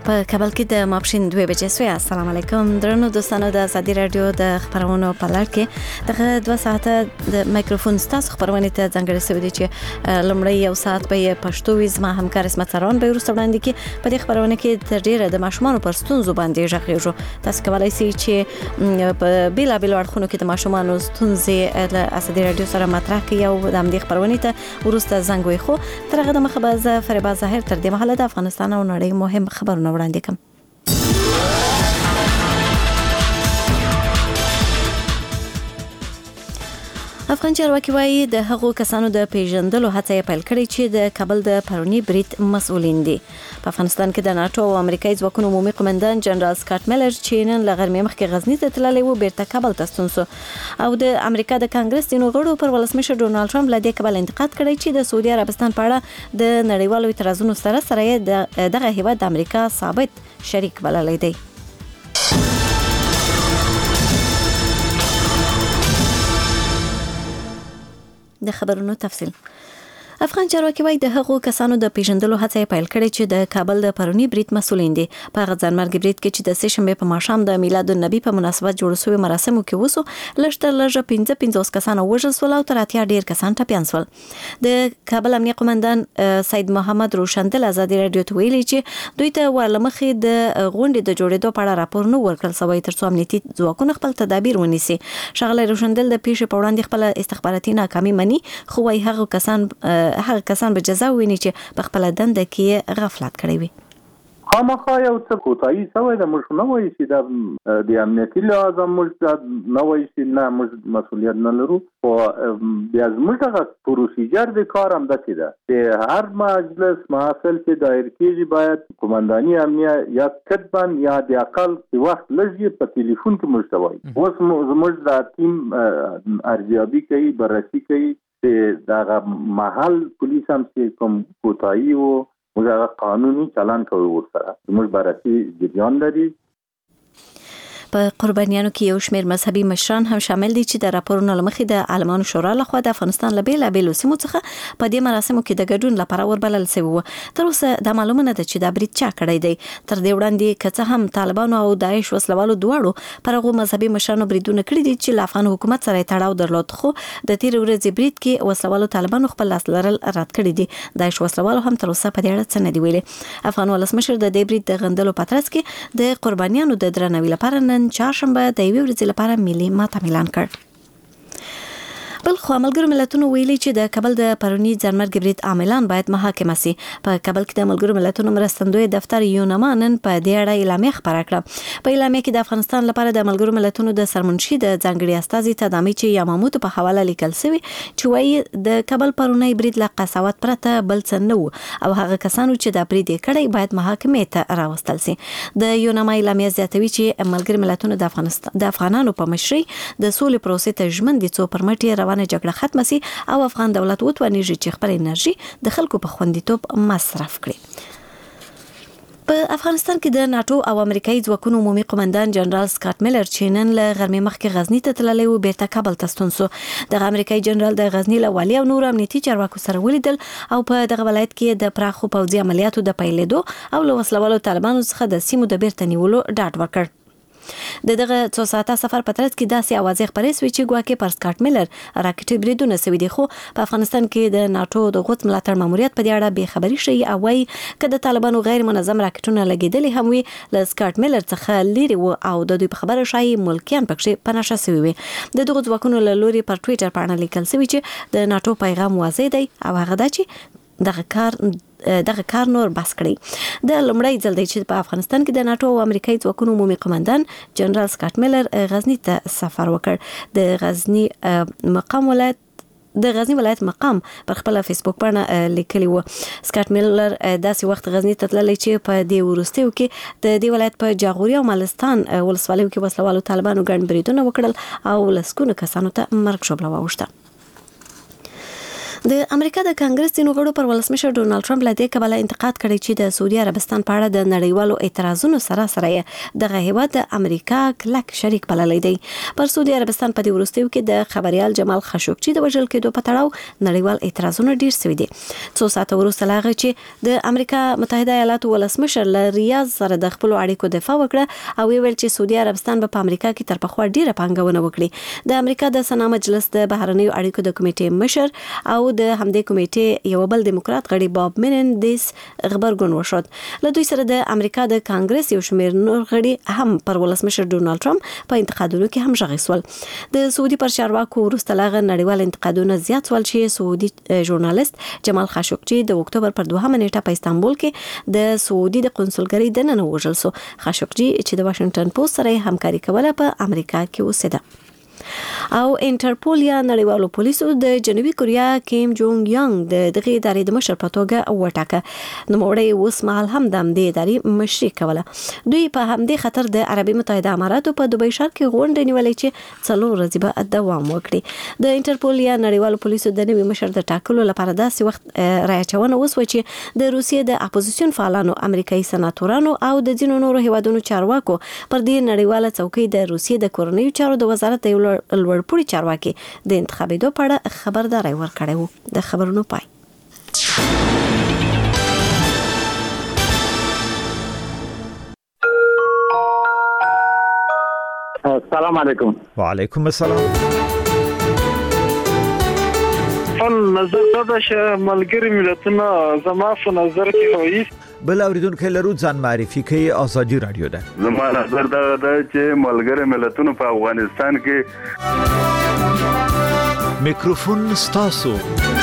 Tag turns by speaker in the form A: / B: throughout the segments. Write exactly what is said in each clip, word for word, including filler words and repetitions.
A: په کابل کې د ماپښین دوه بجې سوی. السلام علیکم درنو دوستانو، د ازادي رادیو د خبرونو په لړ کې دغه دوه ساعته د مایکروفون ستاسو خبرونه ته ځانګړي شوی دي چې لومړی یو ساعت به پښتو وي، زما همکار اسمت سران به ورسته وړاندې کې په دې خبرونه کې تر ډیره د ماشومان پر ستونزو باندې ژغېږو. تاسو کولای شئ چې په بیلابیل اړخونو کې د ماشومان ستونزې د ازادي رادیو سره مطرح کړئ او د همدې خبرونه ته ورسته زنګ ویخو. تر هغه د مخه به زه فریبا ظاهر تر دې مهاله د افغانستان او نړۍ مهم خبرونه وړاندې کوم. افغان چارواکي وايي د هغو کسانو د پیژندلو هڅه یې پیل کړې چې د کابل د پرونی برید مسؤلین دي. په افغانستان کې د ناتو او امریکایي ځواکونو عمومي قومندان جنرال سکاټ میلر چې نن له غرمې مخکې غزني ته تللی و بیرته کابل ته ستون شو او د امریکا د کانګرس ځینو غړو پر ولسمشر ډونالد ټرمپ له دې کبل انتقاد کړی چې د سعودي عربستان په اړه د نړیوالو اعتراضونو سره سره یې دغه هیواد د امریکا ثابت شریک بللی دی. د خبرونو تفصیل. افغان چارواکي وايي د هغو کسانو د پیژندلو هڅه یې پیل کړې چې د کابل د پرونی برید مسؤلین دي. په هغه ځانمرګي برید کې چې د سه شنبې په ماښام د میلاد النبی په مناسبت جوړ شوی مراسمو کې وسو، لږ تر لږه پنځه پنځوس کسان وژل شول او تر اتیا ډیر کسان ټپیان شول. د کابل امنیه قومندان سید محمد روشندل ازادي رادیو ته ویلي چې دوی ته ورلمخې د غونډې د جوړېدو په اړه راپور نه ورکړل شوی ترڅو امنیتي ځواکونه خپل تدابیر ونیسي. ښاغلی روشندل د پیښې په وړاندې خپل استخباراتي ناکامي مني، خو وايي هغه کسان هغه کسان به جزا ویني چې په خپل دنده کې غفلت کړی وي.
B: خامخا یو څه کوتاهي شوی د موږ نه وایي چې د د امنیتي لحاظ موږ نه وایي چې نه موږ مسؤلیت نه لرو، خو بیا زموږ دغه پروسیجر د کار همداسې ده چې هر مجلس محافل چې دایر کېږي باید قومنداني امنیه یا کتبا یا د اقل وخت لږ په تلیفون کې موږ ته وایي. اوس زموږ د ټیم ارزیابي کوي، بررسي کوي چې دغه محل پولیس هم چې کوم کوتاهي و موږ هغه قانوني چلان کوو ورسره. زموږ بررسي جریان لري.
A: په قربانیانو کې یو شمېر مذهبي مشران هم شامل دي چې د راپورونو له مخې د عالمانو شورا لخوا د افغانستان له بیلابیلو سیمو څخه په دې مراسمو کې د ګډون لپاره وربلل شوي وو. تر اوسه دا معلومه نه ده چې دا برید چا کړی دی. تر دې وړاندې که څه هم طالبانو او داعش وسلوالو دواړو پر هغو مذهبي مشرانو بریدونه کړي دي چې له افغان حکومت سره یې تړاو درلود، خو د تېرې ورځې برید کې وسلوالو طالبانو خپل لاس لرل رد کړي دي. داعش وسلوالو هم تر اوسه په دې اړه څه نه دي ویلي. افغان ولسمشر د دې برید د غندلو په ترڅ کې د قربانیانو د درناوي لپاره نن چهارشنبه د یوې ورځې لپاره ملي ماته اعلان کړ. بل خو ملګرو ملتونو ویلي چې د کابل د پرونی ځانمرګي برید عاملان باید محاکمه شي. په کابل کې د ملګرو ملتونو مرستندوی دفتر یونما نن په دې اړه اعلامیه خپاره کړه. په اعلامیه کې د افغانستان لپاره د ملګرو ملتونو د سرمنشي د ځانګړي استازي تدامي چې یاماموتو په حواله لیکل شوی چې وايي د کابل پرونی برید له قساوت پرته بل څه نه و او هغه کسانو چې د برید کړي باید محاکمې ته راوستل شي. د یونما اعلامیه زیاتوي چې ملګرو ملتونو د افغانستان د افغانانو په مشرۍ د سولې پروسې ته ژمن دي څو پرمټي روانه جګړه ختمه سي او افغان دولت وتوانیږي چې خپل انرژي د خلکو په خوندیتوب مصرف کړي. په افغانستان کې د ناتو او امریکایي ځواکونو عمومي قومندان جنرال سکاټ میلر چې نن له غرمې مخکې غزني ته تللی و بیرته کابل ته ستون شو. دغه امریکایي جنرال د غزني له والي او نورو امنیتي چارواکو سره ولیدل او په دغه ولایت کې د پراخو پوځي عملیاتو د پیلېدو او له وسلوالو طالبانو څخه د سیمو د بیرته نیولو ډاډ ورکړ. د دغه څو ساعته سفر په ترڅ کې داسې اوازې خپرې شوې چې ګواکې پر سکاټ میلر راکټي بریدونه شوي دي، خو په افغانستان کې د ناتو د غوڅ ملاتړ ماموریت په دې اړه بې خبري شي او وايي که د طالبانو غیر منظم راکټونه لګېدلي هم وي له سکاټ میلر څخه لرې وو او د دوی په خبره شایي ملکیان پکښې په نښه شوي وي. د دغو ځواکونو له لوري پر ټویټر پاڼه لیکل شوي چې د ناتو پیغام واضح دی او هغه دا چې دغه کار دغه کار نور بس کړی. د لومړی ځل دی چې په افغانستان کې د ناتو او امریکایي ځواکونو عمومي قومندان جنرال سکاټ میلر غزني ته سفر وکړ. د غزني مقام ولایت د غزنی ولایت مقام پر خپل فیسبوک باندې لیکلی و سکاټ میلر داسې وخت غزنی ته تللی چې په دې وروستیو کې د دې ولایت په جاغوري او مالستان ولسوالیو کې وسلوالو طالبانو ګڼ بریدونه وکړل او لسګونه کسانو ته مرګ ژوبله واوښته. د امریکا د کانګرس ځینو غړو پر ولسمشر ډونالد ټرمپ له دې کبله انتقاد کړی چې د سعودي عربستان په اړه د نړیوالو اعتراضونو سره سره دغه هیواد د امریکا کلک شریک بللی دی. پر سعودي عربستان په دې وروستیو کې د خبريال جمال خاشقجي د وژل کېدو په تړاو نړیوال اعتراضونه ډیر شوي دي. څو ساعته وروسته لا هغه چې د امریکا متحده ایالاتو ولسمشر له ریاض سره د خپل اړیکو دفاع وکړه او ویل چې سعودي عربستان په امریکا کې تر پخوا ډیره پانګونه وکړي. د امریکا د سنا مجلس د بهرنیو اړیکو د کمیټې مشر او د همدې کمیټې یو بل دیموکرات غړي باب منندس خبرګون وشود. له دوی سره د امریکا د کانګرس یو شمېر نور غړي هم پر ولسمشر ډونالد ټرمپ په انتقادونو کې هم ژغې سول. د سعودي پر چارواکو وروسته لاغه نړیوال انتقادونه زیات سول چې سعودي ژورنالیست جمال خاشقجي د اکتوبر پر دوهمه نیټه په استانبول کې د سعودي د قونسلګرۍ دننه وژل شو. خاشقجي چې د واشنگټن پوسټ سره همکاري کوله په امریکا کې اوسېده. او انټرپول یا نړیوالو پولیسو د جنوبي کوریا کیم جونګ یانګ د دغه ادارې د مشر په توګه وټاکه. نو موري اوس مهال هم د دې ادارې مشري کوله. دوی په همدې خطر د عربي متحده اماراتو په دوبۍ ښار کې غونډه نیولې چې څلور ورځې به دوام وکړي. د انټرپول یا نړیوالو پولیسو د نوي مشر د ټاکلو لپاره داسې وخت راچونه وسوه چې د روسیې د اپوزیشن فعالانو، امریکایي سناتورانو او د ځینو نورو هیوادونو چارواکو پر دې نړیواله څوکۍ د روسیې د کورنیو چارو د وزارت د لوړپوړي چارواکي د انتخابېدو په اړه خبرداري ورکړې وو. د خبرونو پای.
B: السلام علیکم.
C: وعلیکم السلام.
D: خپل نظر دا چې ملګری ملتونه زما په نظر کې وایي
C: بل اوریدونکو لرو ځان معرفي کوي. ازادي رادیو ده.
E: زما نظر دا ده چې ملګری ملتونه په افغانستان کې
C: میکروفون ستاسو.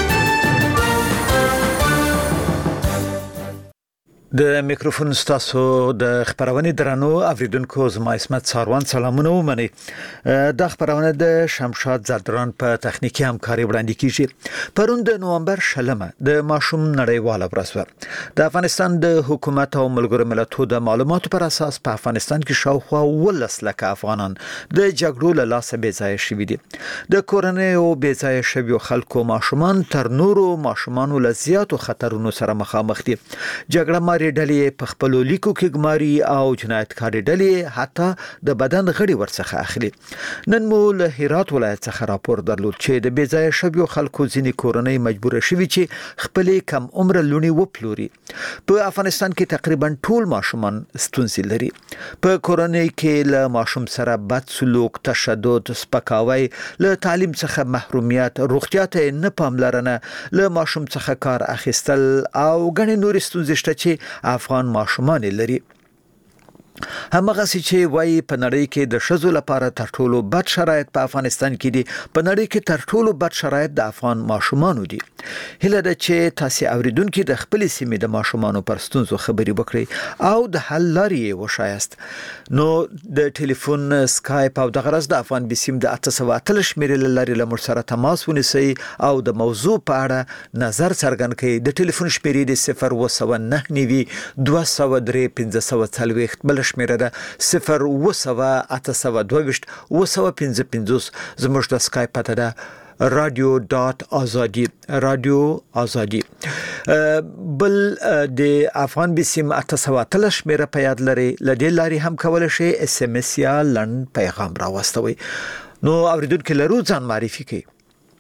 C: د میکروفون ستاسو د خبرونه درنو اوریدونکو زما اسمت ساروان سلامونه ومني. د خبرونه د شمشاد زدران په تخنیکی همکاري وړاندې کیږي. پرون د نومبر شلمه د ماشوم نړیواله ورځ د افغانستان د حکومت او ملګرو ملتونو د معلوماتو پر اساس په افغانستان کې شاوخوا ولس لکه افغانان د جګړو له لاسه بې ځای شوي دي. د کورنۍ او بې ځای شویو خلکو ماشومان تر نورو ماشومانو له زیاتو خطرونو سره مخامخ دي. جګړه ډلې په خپل لیکو کې ګماري او جنایتکاري ډلې حتی د بدن غړي ورڅخه اخلي. نن مو له هرات ولایت څخه راپور درلود چې د بې ځای شویو خلکو ځینې کورنۍ مجبور شوي چې خپل کم عمر لونی وپلوري. په افغانستان کې تقریبا ټول ماشومان ستونزې لري. په کورنۍ کې له ماشوم سره بد سلوک، تشدد، سپکاوی، له تعلیم څخه محرومیت، روغتیا ته نه پاملرنه، له ماشوم څخه کار اخیستل او غني نور ستونزې شته چې افغان ماشومان لري. همغه چې وایي په نړۍ کې د شذو لپاره تر ټولو بد شرایط په افغانستان کې دي، په نړۍ کې تر ټولو بد شرایط د افغان ماشومانو دي. هله ده چې تاسو اوریدونکو د خپل سیمې د ماشومانو پر ستونزو خبري وکړي او د حل لارې وشایست. نو د ټلیفون، سکایپ او د غرض د افغان بسیم د اته سوه اتلس شمیرې لارې له موږ سره تماس ونیسئ او د موضوع په اړه نظر څرګند کړئ. د ټلیفون شمیرې د صفر اووه سوه نهه نوي دوه سوه درې پنځه سوه څلوېښت، بل شمیره ده صفر اووه سوه اته سوه دوه ویشت اووه سوه پنځه پنځوس. زموږ د سکایپ پته ده رادیو ډاټ ازادي، رادیو ازادي. بل د افغان بسیم اته سوه اتلس شمیره په یاد لري. لدې لارې هم کولای شئ اس ام اس یا لنډ پیغام راوستوي. نو اوریدونکو لرو ځان معرفي کړئ.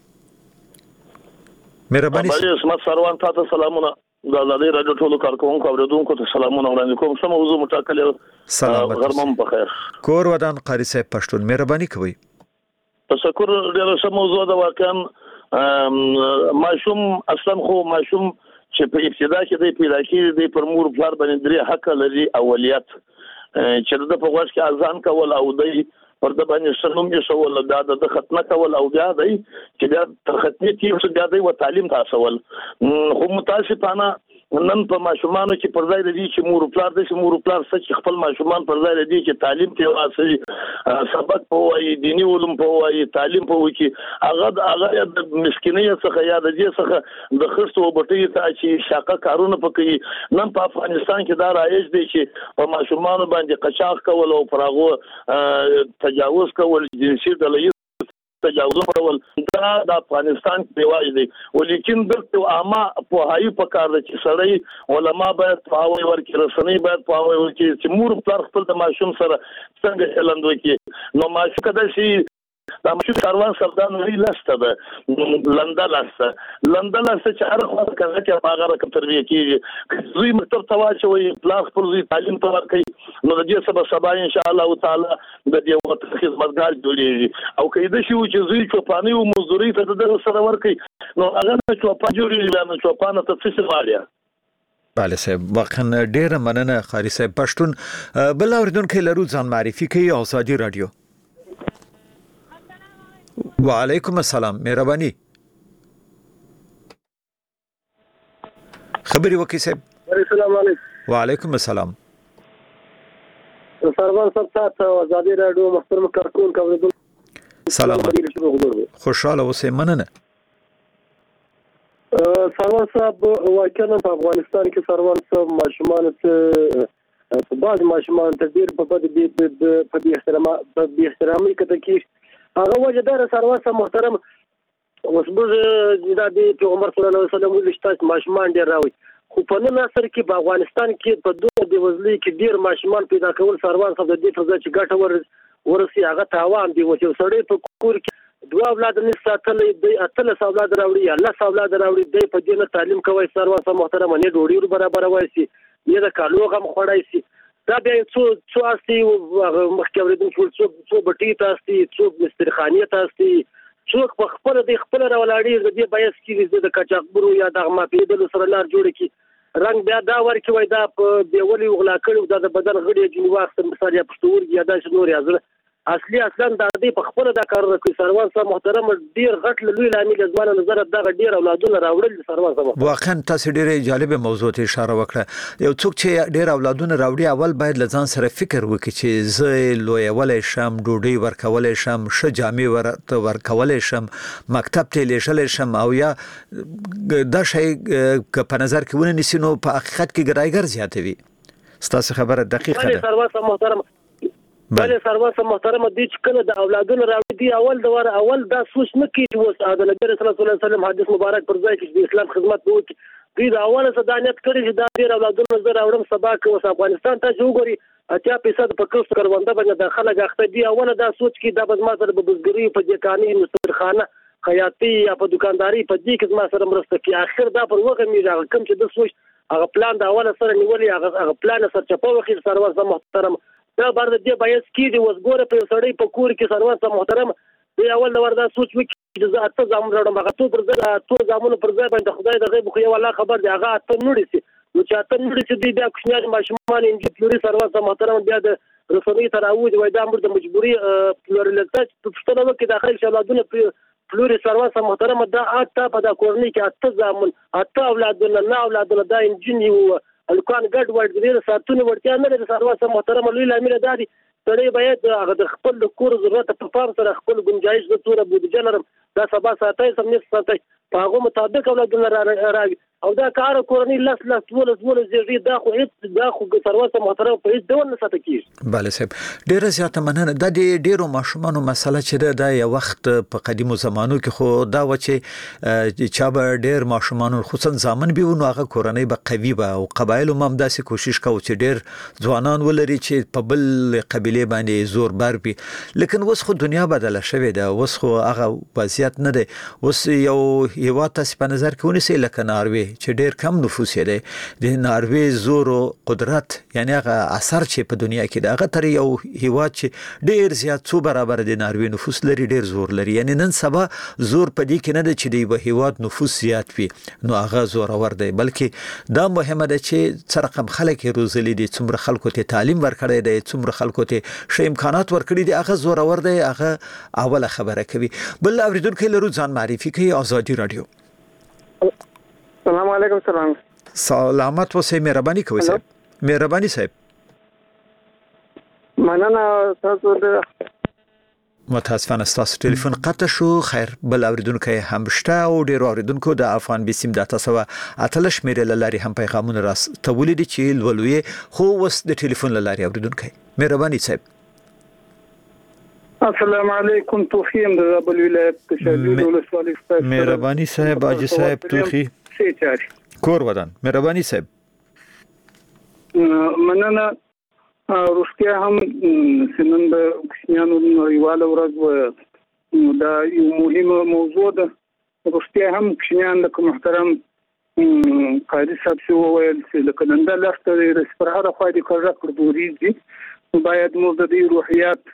C: مهرباني.
D: اسمت سروان تاسو سلامونه. د آزادۍ رادیو ټولو کارکونکو اوریدونکو ته سلامونه وړاندې کوم. سم موضوع مټاکلې.
C: سلامات.
D: غرمه په خیر.
C: کور ودان قاری صاحب پښتون مهرباني کوي.
D: تشکر. ډیره سم موضوع ده. واقعا ماشوم اصلا خو ماشوم چې په ابتدا کې د پیدا کېږي د پر مور پلار باندې درې حق لري. اولیت چې د په غوښ کې اذان کول او د پر د باندې شنوم یې شول دا د ختمه کول او بیا دی چې بیا تر ختمه کې بیا دی و تعلیم تاسول. خو متاسفانه نن په ماشومانو کې پر ځای دی چې مور پلار د مور پلار سچ خپل ماشومان پر ځای دی چې تعلیم ته واسي، سبق په وایي، دینی علوم په وایي، تعلیم په وایي، هغه هغه د مسکینۍ څخه یا د دې څخه د خرڅو بټي ته چې شاقه کارونه پکې. نن په افغانستان کې دا رایج دی چې په ماشومانو باندې قچاق کول او پراغو تجاوز کول، جنسي ډلې تجاوز کول دا د افغانستان دیواج دی ولیکن دلته عامه په هاي په کار دي چې سړی علما باید پاوی ورکړي رسنۍ باید پاوی ورکړي چې مور پلار خپل د ماشوم سره څنګه چلند وکړي نو ماشوم کده شي دا ماشوم کاروان سردان وی لسته ده لندن لسته لندن لسته چې هر خوا کړه چې هغه راکړه تربیه کیږي زوی مکتب ته واچوي پلار خپل زوی تعلیم ته ورکړي نو د دې سبا سبا ان شاء الله تعالی د دې وخت خدمتګار جوړیږي او کله شي چې زوی چوپانی او مزدوري ته د سره ورکړي نو هغه چوپا جوړیږي نو چوپانه ته څه وایي
C: بله صاحب واقعا ډیره مننه قاری صاحب پښتون بل اوریدونکو لرو ځان معرفي کوي ازادي رادیو وعلیکم السلام مهرباني خبري وکي صاحب
F: السلام علیکم
C: وعلیکم السلام
F: سرور صاحب تاسو ازادي رادیو محترم کارکون کوي
C: سلام خوشاله اوسئ مننه
F: سرور صاحب واقعا په افغانستان کې سرور صاحب ماشومان ته په بعض ماشومان ته ډیر په دې په دې احترام په دې احترامي کته کې هغه وجدار سرور صاحب محترم اوس موږ د پیغمبر صلی الله علیه وسلم ولشتات ماشومان ډیر راوي خو په نن عصر کې په افغانستان کې په دوه د وزلي کې ډیر ماشومان پیدا کول سرور صاحب د دې په ځای چې ګټه ور ورسي هغه تاوان دی چې سړی په کور کې دوه اولاد نه ساتلې د اتل اولاد راوړي الله اولاد راوړي د په دې نه تعلیم کوي سرور صاحب محترم نه ډوډۍ برابر وایي سي نه د کالو غم خوړای سي دا بیا څو څو استي مخکې ورېدل څو څو بټي تاسو څو مسترخانيه تاسو څو په خپل د خپل راولاړي د دې بایس کې د کچاقبرو یا د غماپېدل سره لار جوړ کی رنگ بیا دا ورکی وای دا په دیولي وغلا کړو د بدن غړي جنی وخت مثال یا پښتور یا د نور یازل اصلي اصلا د دې په خپل د کار کوي سروان صاحب محترم ډیر غټ لوی لامل زمانه نظر د ډیر اولادونه راوړل سروان صاحب
C: واقعا تاسو ډیره جالب موضوع ته اشاره وکړه یو څوک چې ډیر اولادونه راوړي اول باید لزان سره فکر وکړي چې زه لوی ولې شم ډوډۍ ورکولې شم ش جامې ورته ورکولې شم مکتب ته لیشلې شم او یا دا شی په نظر کې ونه نیسي نو په حقیقت کې ګرایګر زیاتوي ستاسو خبره دقیقه ده
F: سروان صاحب محترم بله سروان صاحب محترم دي چې کله د اولادونو راوړي دي اول د ور اول دا سوچ نه کیږي اوس د نبی رسول الله صلی الله علیه وسلم حدیث مبارک پر ځای کې د اسلام خدمت وکړي دوی د اوله صدانیت کړی چې دا ډیر اولادونو زه راوړم سبا کې اوس افغانستان ته وګوري اتیا فیصد په کوست کرونده باندې د خلک اخته دي اوله دا سوچ کې د بزما سره په بزګری په دکاني مسترخانه خیاطي یا په دکانداري په دې کې ما سره مرسته کوي اخر دا پر وګه میږي کوم چې د سوچ هغه پلان د اوله سره نیولې هغه پلان سره چپو وخیر سروان صاحب محترم دا بار د دې بایس کې دی وسګوره په سړی په کور کې سروان صاحب محترم دی اول د وردا سوچ وکړي چې زه اته زامن راوړم هغه تو پر ځای تو زامن پر ځای باندې خدای د غیب خو یو الله خبر دی هغه اته نوړي سي نو چې اته نوړي چې دی بیا کوشنیان ماشومان انجی پلوري سروان صاحب محترم بیا د رسنۍ تراوج وای دا امر د مجبوري پلورلتاج په پښتنه کې داخل شولادونه پلوري سروان صاحب محترم دا اته په دا کورنۍ کې اته زامن اته اولادونه نه اولادونه دا انجینی وو الکان ګډ وډ دې ساتونه ورته نه د سروان صاحب محترم لوی لامل دادي سړی باید هغه د خپل کور ضرورت په پام سره خپل گنجائش د توره بودیجه لرم دا سبا ساتي سمنه ساتي په هغه مطابق اولادونه راوي او دا کار کورنۍ لاس لاس ول ول زیږي دا خو هیڅ دا خو سروان صاحب محترم په هیڅ ډول نه ساتي کیږي
C: bale صاحب ډیره زیاته مننه د ډیرو ماشومانو مسله چې د یو وخت په قدیمو زمانو کې خو دا و چې چا به ډیر ماشومانو خصوصا ځامن به ونو هغه کورنۍ به قوي به او قبایل هم داسې کوشش کوي چې ډیر ځوانان ولري چې په بل قبيله باندې زور بار بي لیکن اوس خو دنیا بدله شوې ده اوس خو هغه وضعیت نه ده اوس یو یو تاسو په نظر کې ونیسئ لکه ناروې چې ډیر کم نفوس لري د ناروې زور او قدرت یعنی هغه اثر چې په دنیا کې دا هغه تر یو هیواد چې ډیر زیات څو برابر د ناروې نفوس لري ډیر زور لري یعنی نن سبا زور په دې کې نه ده چې د یو هیواد نفوس زیات وي نو هغه زور اور دی بلکې دا مهمه ده چې څه رقم خلک روزلي دي څومره خلکو ته تعلیم ورکړی دی څومره خلکو ته ښه امکانات ورکړي دي هغه زور اور دی هغه اوله خبره کوي بل اوریدونکو لرو ځان معرفي کوي ازادي رادیو
F: السلام علیکم سلام
C: سلامت اوسئ مهرباني کوئ صاحب مهرباني صاحب
F: مننه تاسو د
C: متاسفانه ستاسو ټلیفون قطع شو خیر بل اوریدونکو هم شته او ډیر اوریدونکو د افغان بیسیم د تاسو اتلش میرل لاري هم پیغامونه راس تولید چې ولوي خو وس د ټلیفون لاري اوریدونکو مهرباني صاحب
G: السلام علیکم. توخیم د زابل ولایت تشدید ولسوالۍ ستاسو
C: مهرباني صاحب حاجی صاحب توخی کور ودان. مهرباني صاحب
G: مننه. روغتیا هم سنن د کوچنیانو نړیواله ورځ و دا یو مهمه موضوع ده. روغتیا هم کوچنیان لکه محترم قاضي صاحب څه وویل چې لکه نن د لښته د سپرهاره خوا دي کړه کړ دوریږي باید موږ د دې روحیات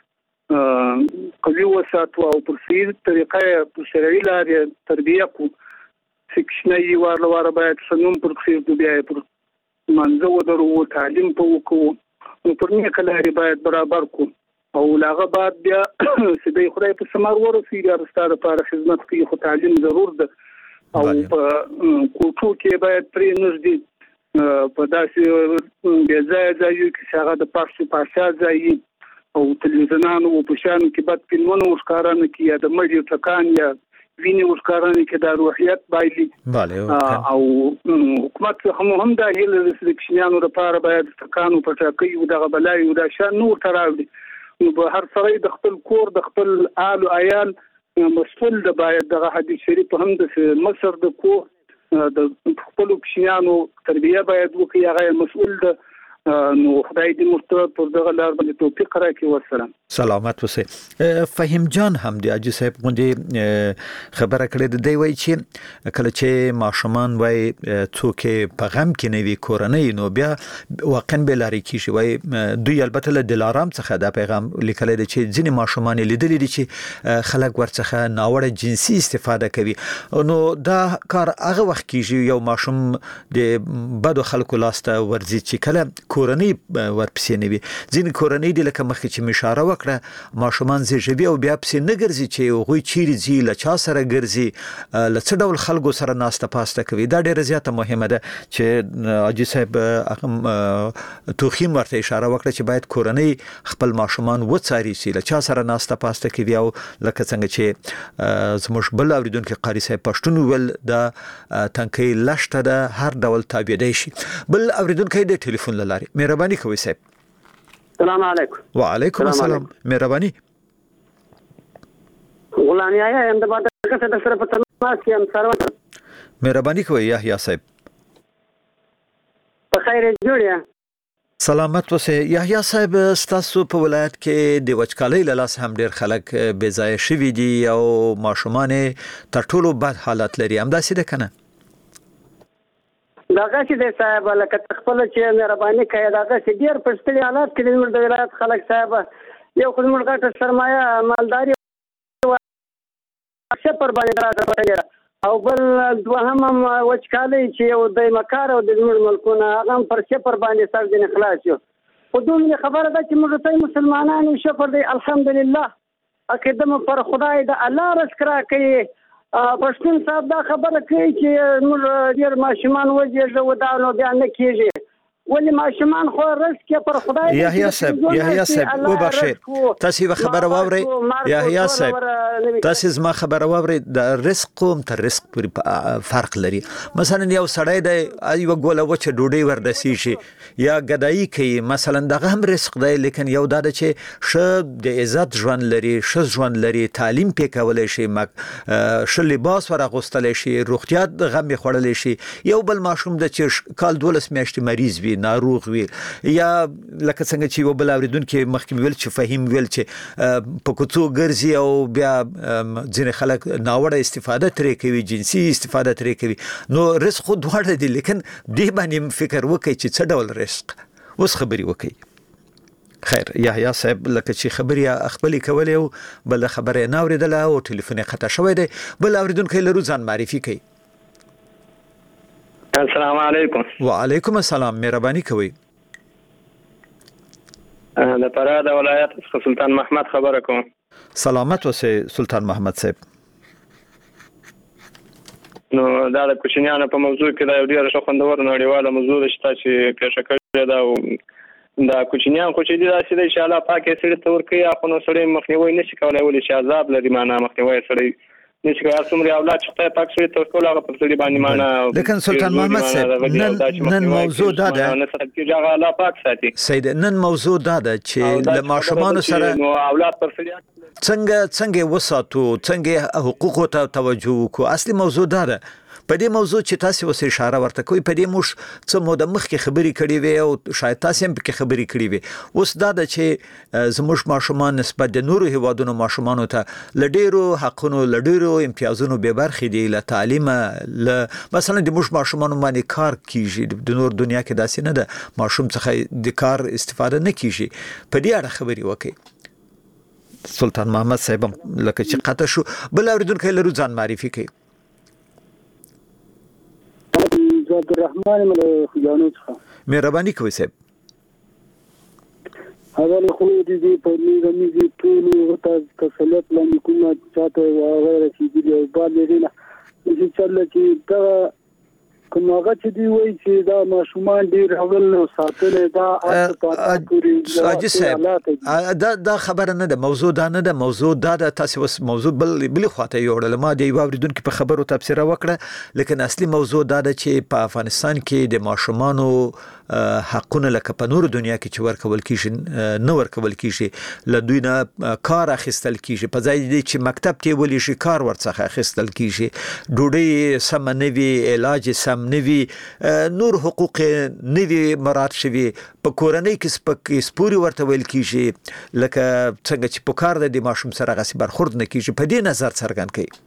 G: قوي وساتو او په سیر طریقه په شرعي لارې تربیه کو سکشنې واره واره باید سنوم پر خیر د بیا پر منځو درو تعلیم په وکړو نو پر نه کلاري باید برابر کو او لاغه بعد بیا سیدې خدای په سمار ورسي یا ستاره لپاره خدمت کوي خو تعلیم ضرور ده او په کوټو کې باید پرې نږدې په داسې بیا ځای ځای کې هغه د پارسو پاشا ځای او تلویزیونانو او په شان کې بد فلمونو ورکارانه کې یا د مړیو ټکان یا ویني ورکارانه کې د روحیت بایلي او حکومت هم هم د هیله د سلیکشنانو لپاره باید ټکانو په ټاکي او د غبلای او د شان نور تراوي نو به هر څوک د خپل کور د خپل آل او عیال مسؤل د باید د حدیث شریف هم د مصر د کور د خپل کوچنیانو تربیه باید وکړي هغه مسؤل د نو خدای دې مرتبط پر دغه لار باندې توفیق راکړي. والسلام.
C: سلامت اوسئ. فهیم جان هم دی حاجی صاحب غونډه خبره کړې د دی وای چې کله چې ماشومان وای څوک په غم کې نه وي کورنۍ نو بیا واقعا به لاري کیږي وای دوی البته له دلارام څخه د پیغام لیکل دي چې ځینې ماشومان لیدل دي چې خلک ورڅخه ناوړه جنسي استفاده کوي نو دا کار هغه وخت کیږي یو ماشوم د بدو خلکو لاسته ورځي چې کله کورنۍ ورپسې نه وي ځین کورنۍ د لکه مخکې چې مشاره وکړه ماشومان زیږوي او بیا پسې نه ګرځي چې هغوی چیرې ځي له چا سره ګرځي له څه ډول خلکو سره ناسته پاسته کوي دا ډېره زیاته مهمه ده چې حاجي صاحب توخیم ورته اشاره وکړه چې باید کورنۍ خپل ماشومان وڅاري چې له چا سره ناسته پاسته کوي او لکه څنګه چې زموږ بل اوریدونکو قاری صاحب پښتون ول د تنکۍ لشته ده هر ډول تابعدي شي. بل اوریدونکو د ټلیفون لاره مهرباني کوي صاحب.
H: السلام علیکم.
C: وعلیکم السلام. مهرباني.
H: غلام یحیی هم د باندې څه د سره په تماس کې هم سره.
C: مهرباني کوي یحیی صاحب.
H: په خیر جوړه.
C: سلامت اوسئ. یحیی صاحب ستاسو په ولایت کې د وچکالۍ له لاسه هم ډیر خلک بې ځای شوي دي او ماشومان تر ټولو بد حالت لري همداسې ده کنه؟
H: داغه چې د صاحب لکه خپل چې مهرباني کوي داغه چې ډیر پښتني حالات کې د ولایت خلک صاحب یو خپل غټه سرمایه مالداري څه پر باندې راځي او بل دوهم وچکالي چې یو د مکار او د نور ملکونه هغه پر څه پر باندې سر دین خلاص یو په دومره خبره ده چې موږ ته مسلمانانو شکر دی الحمدلله اکیدم پر خدای د الله رزق را کوي. پښتون صاحب دا خبره کوي چې موږ ډیر ماشومان وځي و دا نو بیان نه کیږي ولی ماشومان خو رزق پر خدای
C: یحیی صاحب یحیی صاحب وبخښئ تاسو خبره واورئ یحیی صاحب تاسو زما خبره واورئ د رزق قوم تر رزق پورې فرق لري. مثلا یو سړی د یو ګوله وچه ډوډۍ وردسي شي یا غدایي کوي مثلا دغه هم رزق دی لیکن یو دا چې ش د عزت ژوند لري ش ژوند لري تعلیم پې کولای شي ش لباس ورغوستل شي روغتیا د غم خوړل شي یو بل ماشوم د چې کال دولس میاشتې مریض وي ناروغ وي یا لکه څنګه چې یو بل اوریدونکو مخکې ویل چې فهیم ویل چې په کوڅو ګرځي او بیا ځینې خلک ناوړه استفاده ترې کوي جنسي استفاده ترې کوي نو رزق خو دواړه دي لیکن دې باندې فکر وکړئ چې څه ډول رزق اوس خبري وکړئ. خیر یحیی صاحب لکه چې خبري خپل کولې او بل خبره نه اوریدله او ټلیفون یې خطا شوی دی بل اوریدونکو لرو ځان معرفي کوي.
I: السلام علیکم.
C: وعلیکم السلام. مهرباني کوي.
I: د فراه د ولایت سلطان محمد خبره کوم.
C: سلامت اوسئ سلطان محمد صاحب.
I: نو دا د کوچنیانو په موضوع کې دا یو ډیر ښه خوندور نړیواله موضوع ده چې پیښه کړې ده او دا کوچنیان خو چې دي داسې دی چې الله پاک یې سړي ته ورکوي خو نو سړی مخنیوی نشي کولی ولې چې عذاب لري معنا مخنیوی سړی نشي کار څومره اولاد چې پاک شوی تر ټولو هغه پر سړي باندې معنا.
C: لیکن سلطان محمد صاحب نن نن موضوع دا ده
I: نه چې هغه الله پاک ساتي.
C: سید نن موضوع دا ده چې له ماشومان سره
I: اولاد پر سړي
C: څنګه څنګه وساتو څنګه حقوقو ته توجه وکړو. اصلي موضوع دا ده. په دې موضوع چې تاسو وسه اشاره ورته کوي په دې موږ څه موده مخکې خبرې کړې وي او شاید تاسو هم پکې خبرې کړې وي. اوس دا ده چې زموږ ماشومان نسبت د نورو هیوادونو ماشومانو ته لډیرو حقونو لډیرو امتیازونو به برخې دي له تعلیم له مثلا د موږ ماشومان باندې کار کیږي د نور دنیا کې داسې نه ده ماشوم څخه د کار استفاده نه کیږي. په دې اړه خبرې وکړي. سلطان محمد صاحب لکه چې قطع شو بل اوریدونکو لرو ځان معرفي کوي.
G: عبدالرحمن مله خجانو څخه
C: مهرباني کوي صاحب.
G: اول خو دې په میږي دې ټول وتا تسلط لاندې کومه چاته غیر رسیدلی او بعد لري نه چې چل چې دا کومه چې دی وایي چې دا ماشومان ډیر اول نو ساتل دا اته پوری
C: اجي صاحب دا دا خبره نه ده موضوع دا نه ده موضوع دا ده تاسو وس موضوع بل بل خواته یوړل ما دی واوریدونکو په خبرو تفسیر وکړه لیکن اصلي موضوع دا ده چې په افغانستان کې د ماشومانو حقونه لکه په نور دنیا کې چې ورکول کیږي نه ورکول کیږي له دوی نه کار اخیستل کیږي په ځای دي چې مکتب ته ولې شي کار ورڅخه اخیستل کیږي ډوډۍ سم نه وي علاج سم نه وي نور حقوق نه وي مراد شوي په کورنۍ کې سپک سپوري ورته ویل کیږي لکه څنګه چې په کار د ماشوم سره غسی برخورد نه کیږي. په دې نظر څرګند کړي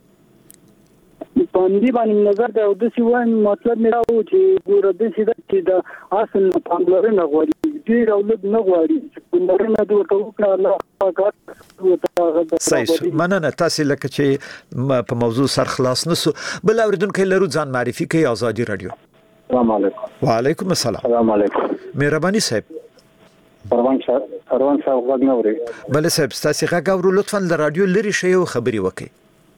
G: باندې باندې نظر دا د سی وای مطلب مې راو چې ګوره د سی چې د اصل پاملرنه غواړي ډیر اولاد نه غواړي چې پاملرنه د ورته الله پاک
C: صحیح مننه. تاسو لکه چې په موضوع سر خلاص نسو بل اوریدونکو لرو ځان معرفي کوي. آزادي رادیو.
J: السلام علیکم.
C: وعلیکم السلام.
J: السلام علیکم.
C: مهرباني صاحب.
J: پروان صاحب پروان صاحب غږ نه اوري.
C: بل صاحب تاسو غږ اورو لطفا د رادیو لري شی او خبري وکړئ.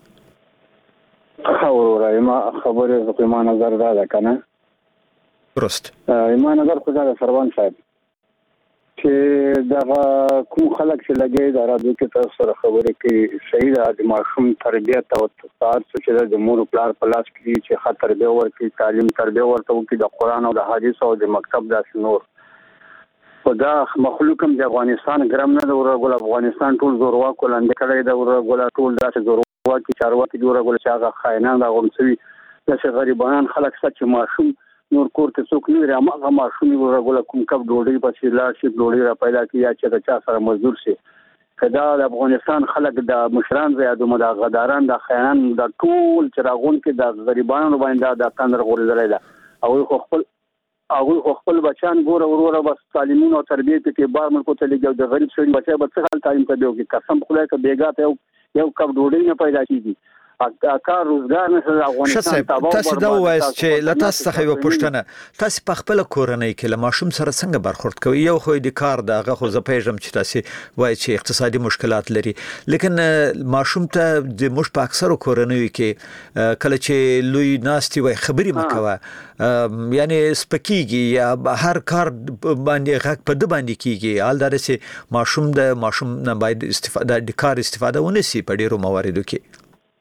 J: خبره ما خبره په ما نظر دا ده کنه
C: درست
J: ما نظر خو دا سروان صاحب چې دا کوم خلک چې لګي دا راځي چې تاسو سره خبرې کوي صحیح ده د ماشوم تربیت او تطهر چې د مور پلار په لاس کې چې خاطر به ورکړي تعلیم تربیه ورته وکړي د قران او د حدیث او د مکتب د نور خدا مخلوقم د افغانستان ګرام نه د ورغول افغانستان ټول زوروا کولند کړي د ورغول ټول داسې زور واکي چارواکي جوړه ګول چې هغه خاينان دا غونسوي چې غریبان خلک سچ ماشوم نور کور ته څوک نه لري هغه ماشوم ورغول کوم کب ډوډۍ پسې لا شي ډوډۍ را پیدا کیږي چې دا چا سره مزدور شي کدا د افغانستان خلک د مشران زیادو مدا غداران د خاينان د ټول چراغون کې د غریبانو باندې د تندر غوړېدل دا او خپل او خپل بچان ګوره وروره بس تعلیمون او تربیت کې بار ملکو ته لګو د غریب شوی بچي به څه حال تعلیم ته دیو کې قسم خدای ته بیګا ته یو کب ډوډۍ نه پیدا کیږي کار روزګار نه سره افغانستان تباہ
C: تاسو دا وایي چې لته څخه یو پښتنه تاسو په خپل کورنۍ کې له ماشوم سره څنګه برخورد کوي یو خو د کار دغه خو زه پیژم چې تاسو وایي چې اقتصادي مشکلات لري لیکن ماشوم ته د مش په اکثر کورنۍ کې کله چې لوی ناستي وای خبري مکوه یعنی سپکیږي یا هر کار باندې غږ په د باندې کیږي حال دا چې ماشوم د ماشوم نه باید استفاده د کار استفاده ونسی په ډیرو مواردو کې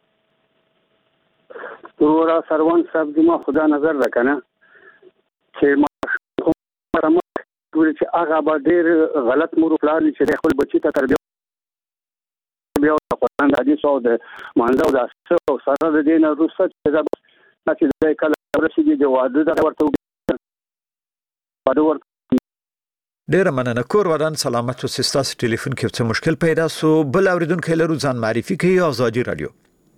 J: ورورا سروان صاحب دې ما خدا نظر راکنه چې ما کومه چې هغه به ډېر غلط مور پلان چې خپل بچی ته تربیه بیا د قرآن د حدیث او د مانځو د اساس سره د دین وروسته چې دا چې د کله ورسېږي د واده د ورته واده ورته
C: ډیر مننه. کور ودان سلامت او سیستاس ټلیفون کې څه مشکل پیدا سو بل اوریدونکو لرو ځان معرفي کوي. آزادي رادیو.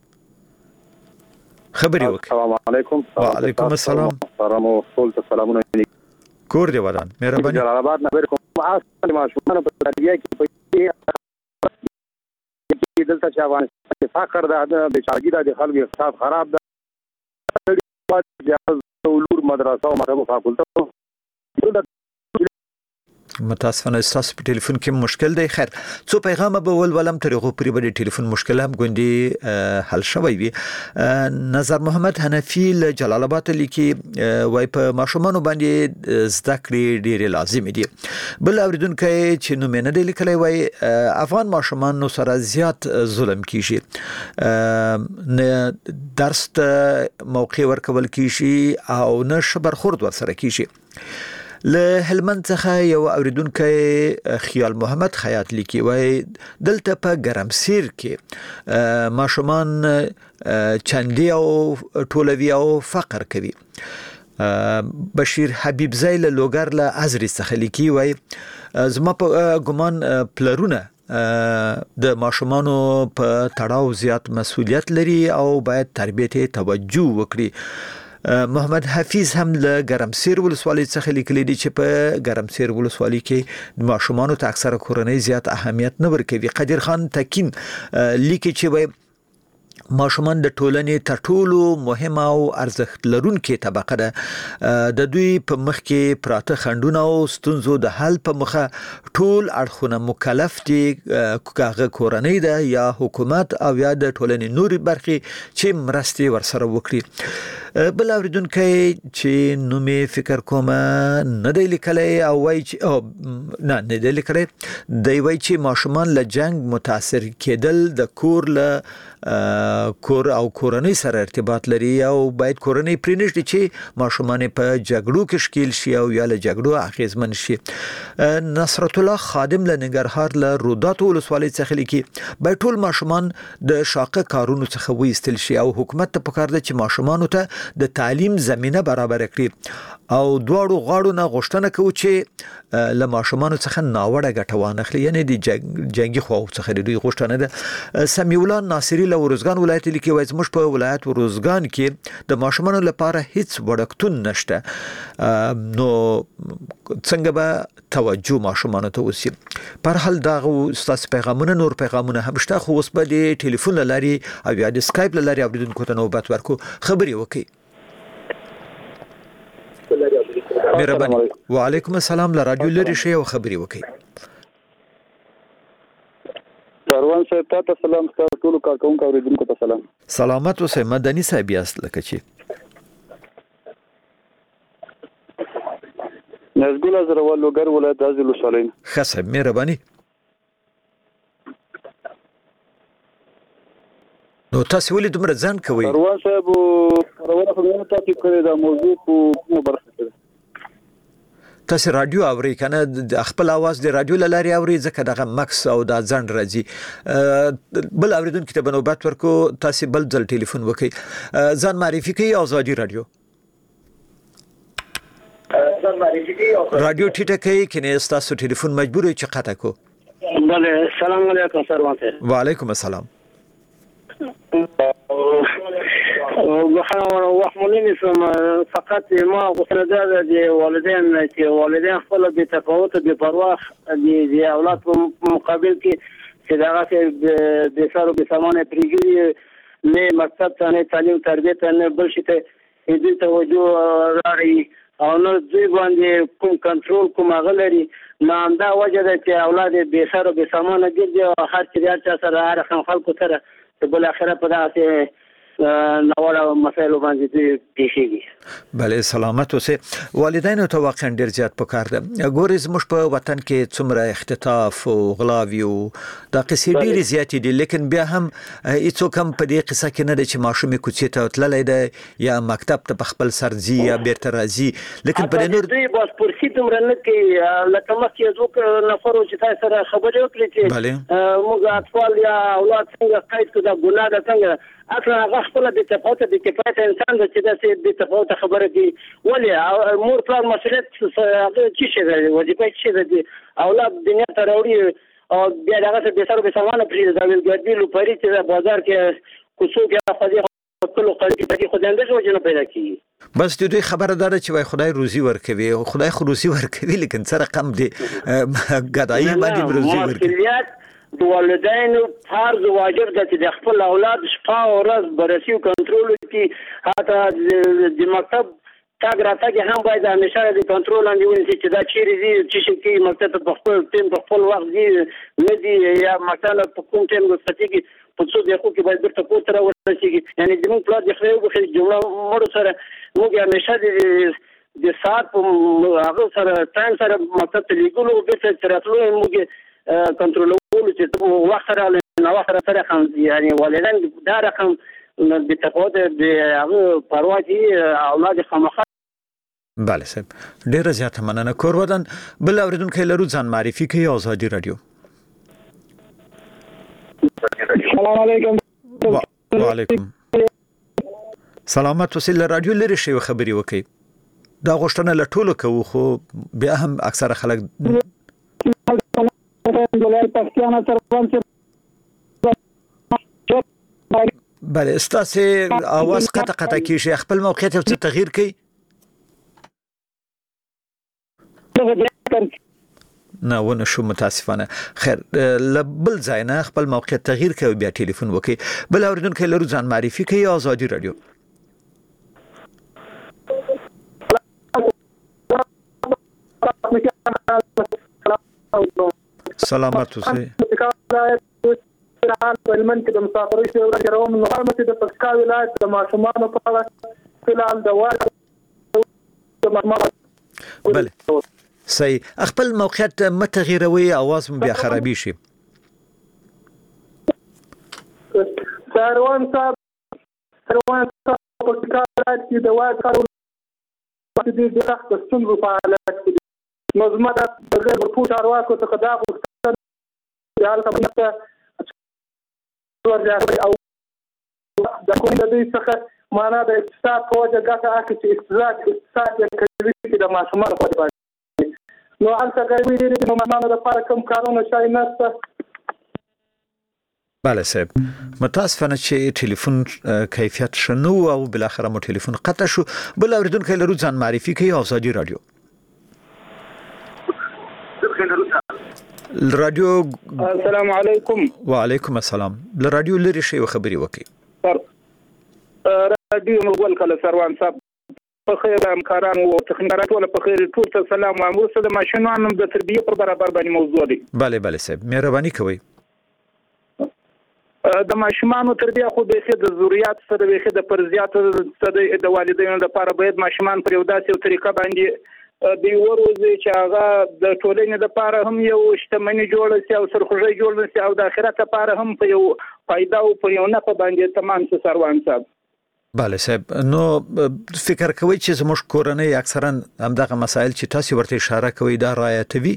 C: خبري وکړه.
K: السلام علیکم.
C: وعلیکم السلام.
K: سلام او ټول ته سلامونه.
C: کور دی ودان مهرباني.
K: جلالآباد نه کوم اصل ماشومان په تربیه کې په کې دلته چې افغانستان فقر د بچاګی د خلکو اقتصاد خراب ده د ولور مدرسه او مکتب فاکولته
C: متاسفانه تاسو په ټلیفون کې مشکل دی. خیر څو پیغام به ول ولم ترغه پرې به ټلیفون مشکل هم ګوندي حل شوی وي. نظر محمد حنفی له جلال آباد لیکي وای په ماشومان باندې زده کړې ډېر لازم دي. بل اوریدونکو چې نو مینه دی لیکلی وای افغان ماشومان نو سره زیات ظلم کیږي، نه درس ته موقع ورکول کیږي او نه شبرخورد ورسره کیږي. له هلمند څخه یو اوریدونکو خیال محمد خیاط لیکي وای دلته په ګرمسیر کې ماشومان چندي او ټولوي او فقر کوي. بشیر حبیب زیل لوګر له ازری څخه لیکي وای زما په ګمان پلرونه د ماشومانو په تړاو زیات مسؤلیت لري او باید تربیت ته توجه وکړي. محمد حفیظ هم له ګرمسیر ولسوالۍ څخه لیکلي دي چې په ګرمسیر ولسوالۍ کې ماشومانو ته اکثره کورنۍ زیات اهمیت نه ورکوي. قدیر خان تکین لیکي چې وای ماشومان د ټولنې تر ټولو مهمه او ارزښت لرونکې طبقه ده. د دوی په مخ کې پراته خنډونه او ستونزو د حل په مخه ټول اړخونه مکلف دي، کاغه کورنۍ ده یا حکومت او یا د ټولنې نوري برخې چې مرستې ورسره وکړي. بل اوریدونکو چې نو می فکر کوم نه دی لیکلی او وای چې نه نه دی لیکلی دی وای چې ماشومان له جنگ متاثر کېدل د کور له کور او کورنۍ سره ارتباط لري او باید کورنۍ پرېنږدي چې ماشومان په جګړو کې شکیل شي او یا له جګړو اغیزمن شي. نصرت الله خادم له ننګرهار له رودات ولسوالۍ څخه لیکي باید ټول ماشومان د شاقه کارونو څخه وایستل شي او حکومت ته پکار ده چې ماشومانو ته د تعلیم زمينه برابر کړي او دواړو غاړو نه غوښتنه کوي چې له ماشومانو څخه ناوړه ګټه وانه اخلي، یعنی د جنگي خو څخه دوی غوښتنه ده. سمیع الله ناصری له ورزګان ولایت لیکي وایي زموږ په ولایت ورزګان کې د ماشومانو لپاره هیڅ وړکتون نشته، نو څنګه به توجه ماشومانو ته وسی. پر حال دا ستاسو پیغامونه نور پیغامونه هم شته، خو اوس به د ټلیفون لاري او یا د سکایپ لاري اوریدونکو ته نوبت ورکو. خبري وکي. مهرباني. وعلیکم السلام. له رادیو لري شي او خبري وکي.
J: سروان صاحب ته سلام، ټول کارکونکو اوریدونکو ته سلام.
C: سلامت اوسه. مدني صاحب یاست لکه چې
J: نزګل زرول لوګر ولایت د ولسوالۍ.
C: خاصه مهرباني. نو تاسو ولې دومره ځان کوي؟
J: سروان صاحب ورونه خو نه تاسو کړی دا موضوع په برخه کې
C: تاسو رادیو اوري کنه د خپل आवाज د رادیو لاري اوري ځکه دغه مکس او د ځند راځي. بل اوریدونکو ته بنوبات ورکو تاسو بل ځل ټلیفون وکي. ځان معرفي کوي ازادي رادیو. ځان معرفي کوي رادیو ټیټه کوي کنه تاسو ټلیفون مجبور چې قطع کو.
F: بله سلام علیکم سروان صاحب.
C: وعلیکم السلام.
F: وخا وحملني سم فقط ما غوښتل دا د والدین چې والدین خپل به تفاوت به پرواخ د اولاد په مقابل کې چې دا غته د سارو به سامان پریږي نه مکتب ته نه تعلیم تربیت نه بل شي ته دې توجه راړي او نو دوی باندې کوم کنټرول کوم غلري نه دا وجه ده چې اولاد به سارو به سامان ګرځي او هر چې سره هر خلکو سره بل اخره په داسې نوړه مسایلو باندې دي پیښیږي.
C: بله سلامت اوسه. والدینو ته واقعا ډیر زیات پکار ده. ګورې زموږ په وطن کې څومره اختطاف او غلاوي او دا قصې ډیر زیات دي، لیکن بیا هم هیڅوک هم په دې قصه کې نه ده چې ماشومې کوڅې ته تللی ده یا مکتب ته په خپل سر ځي یا بیرته راځي، لیکن په نور
F: دوی بس پرسي دومره نه کوي. لکه مخکې دوه نفرو چې تاسو سره خبرې وکړې چې موږ اطفال یا اولاد څنګه قید کړو دا ګناه ده څنګه اصلا هغه خپل د تفاوت د کفایت انسان چې د دې تفاوت خبره کوي. ولې مور پلار مسؤلیت هغه چې شي دی وظیفه چې دی اولاد دنیا ته راوړي او بیا هغه څه به سره به سامان پرې دا ویل ګرځي لو پرې چې بازار کې کوڅو کې خو ټول قلبي دې خو دنده جو نه پیدا کیږي.
C: بس د دوی خبره ده چې وای خدای روزي ورکوي او خدای خو روزي ورکوي، لیکن سره کم دي ګدای باندې روزي ورکوي.
F: د والدینو فرض واجب ده چې د خپل اولاد شپه او ورځ بررسي او کنټرول کړي، حتی د مکتب
H: تاګ راتګ هم باید همیشه د کنټرول لاندې ونیسي چې دا چیرې ځي چې شي کې مکتب ته په خپل ټیم په خپل وخت ځي نه ځي یا مکتب په کوم ټیم رخصتېږي په څو دقیقو کې باید بیرته کور ته راورسېږي. یعنې زموږ پلار د خدای وبخښي جمله مړو سره موږ همیشه د د ساعت په هغه سره ټایم سره مکتب ته لېږلو بیرته چې راتلو یې موږ کنټرولولو چې وخت سره ناوخت سره هم یعنې والدین دا رقم د تفاوت د هغه پروا چې اولاد خامخا.
C: بله صاحب ډیره زیاته مننه. کور ودان بل اوریدونکو لرو ځان معرفي کوي آزادي رادیو.
G: السلام علیکم.
C: وعلیکم سلامت. وسیله رادیو لري شی خبري وکي دا غوښتنه لټول کوو خو بیا هم اکثره خلک بله استاسه اواز قطع قطع کیږي خپل موقعیت او څه تغییر کوي نه ونه شو متاسفانه. خیر لبل ځای نه خپل موقعیت تغییر کوي بیا ټلیفون وکي. بل اوریدونکو لرو ځان معرفي کوي آزادي رادیو. سلامت اوسئ.
L: علمن کې د مسافرۍ شو راوم نو هم چې د پکتیا ولایت د ماشومانو په اړه فلال د وایي
C: بله صحیح خپل موقعیت متغیروي اواز بیا خرابې شي.
L: سروان صاحب سروان صاحب په پکتیا ولایت کې د وایي کارو په دې د تخت ستونزو په حالت کې نظم د غیر مرفوع چارواکو څخه دا غوښتنه یال کومه او د کوم د دې څخه معنا د اقتصاد په وجه ګټه اخلي چې اقتصاد اقتصاد یې کوي چې د ماشومانو په باندې نو هلته کوي چې د ماشومانو لپاره کوم کارونه شای نشته.
C: بله صاحب متاسفانه چې ټلیفون کیفیت شنو او بل اخر مو ټلیفون قطع شو. بل اوریدونکو لرو ځان معرفي کوي آزادي رادیو. رادیو
G: السلام علیکم.
C: وعلیکم السلام. ل رادیو لري شی خبري وکي.
G: رادیو مول کله سروان صاحب په خیر همکاران او تخنیکرات ول په خیر ټول ته سلام او مرسته د ماشومانو د تربیه پر برابر باندې موضوع دی.
C: bale bale صاحب مهرباني کوئ.
G: د ماشومانو تربیه خو د خې د ضرورت سره د خې د فرضیات سره د والدینو لپاره باید ماشومان پر یو داسې طریقه باندې د وروزي چې هغه د ټولنې لپاره هم یو شتمنۍ جوړ شي او سرخوږی جوړ شي او د آخرت لپاره هم په یو فائدہ او په یو نه په باندې تمام څه سروان صاحب.
C: bale صاحب نو فکر کوي چې زموږ کورنۍ اکثرا همدغه مسایل چې تاسو ورته اشاره کوي دا رعایتوي.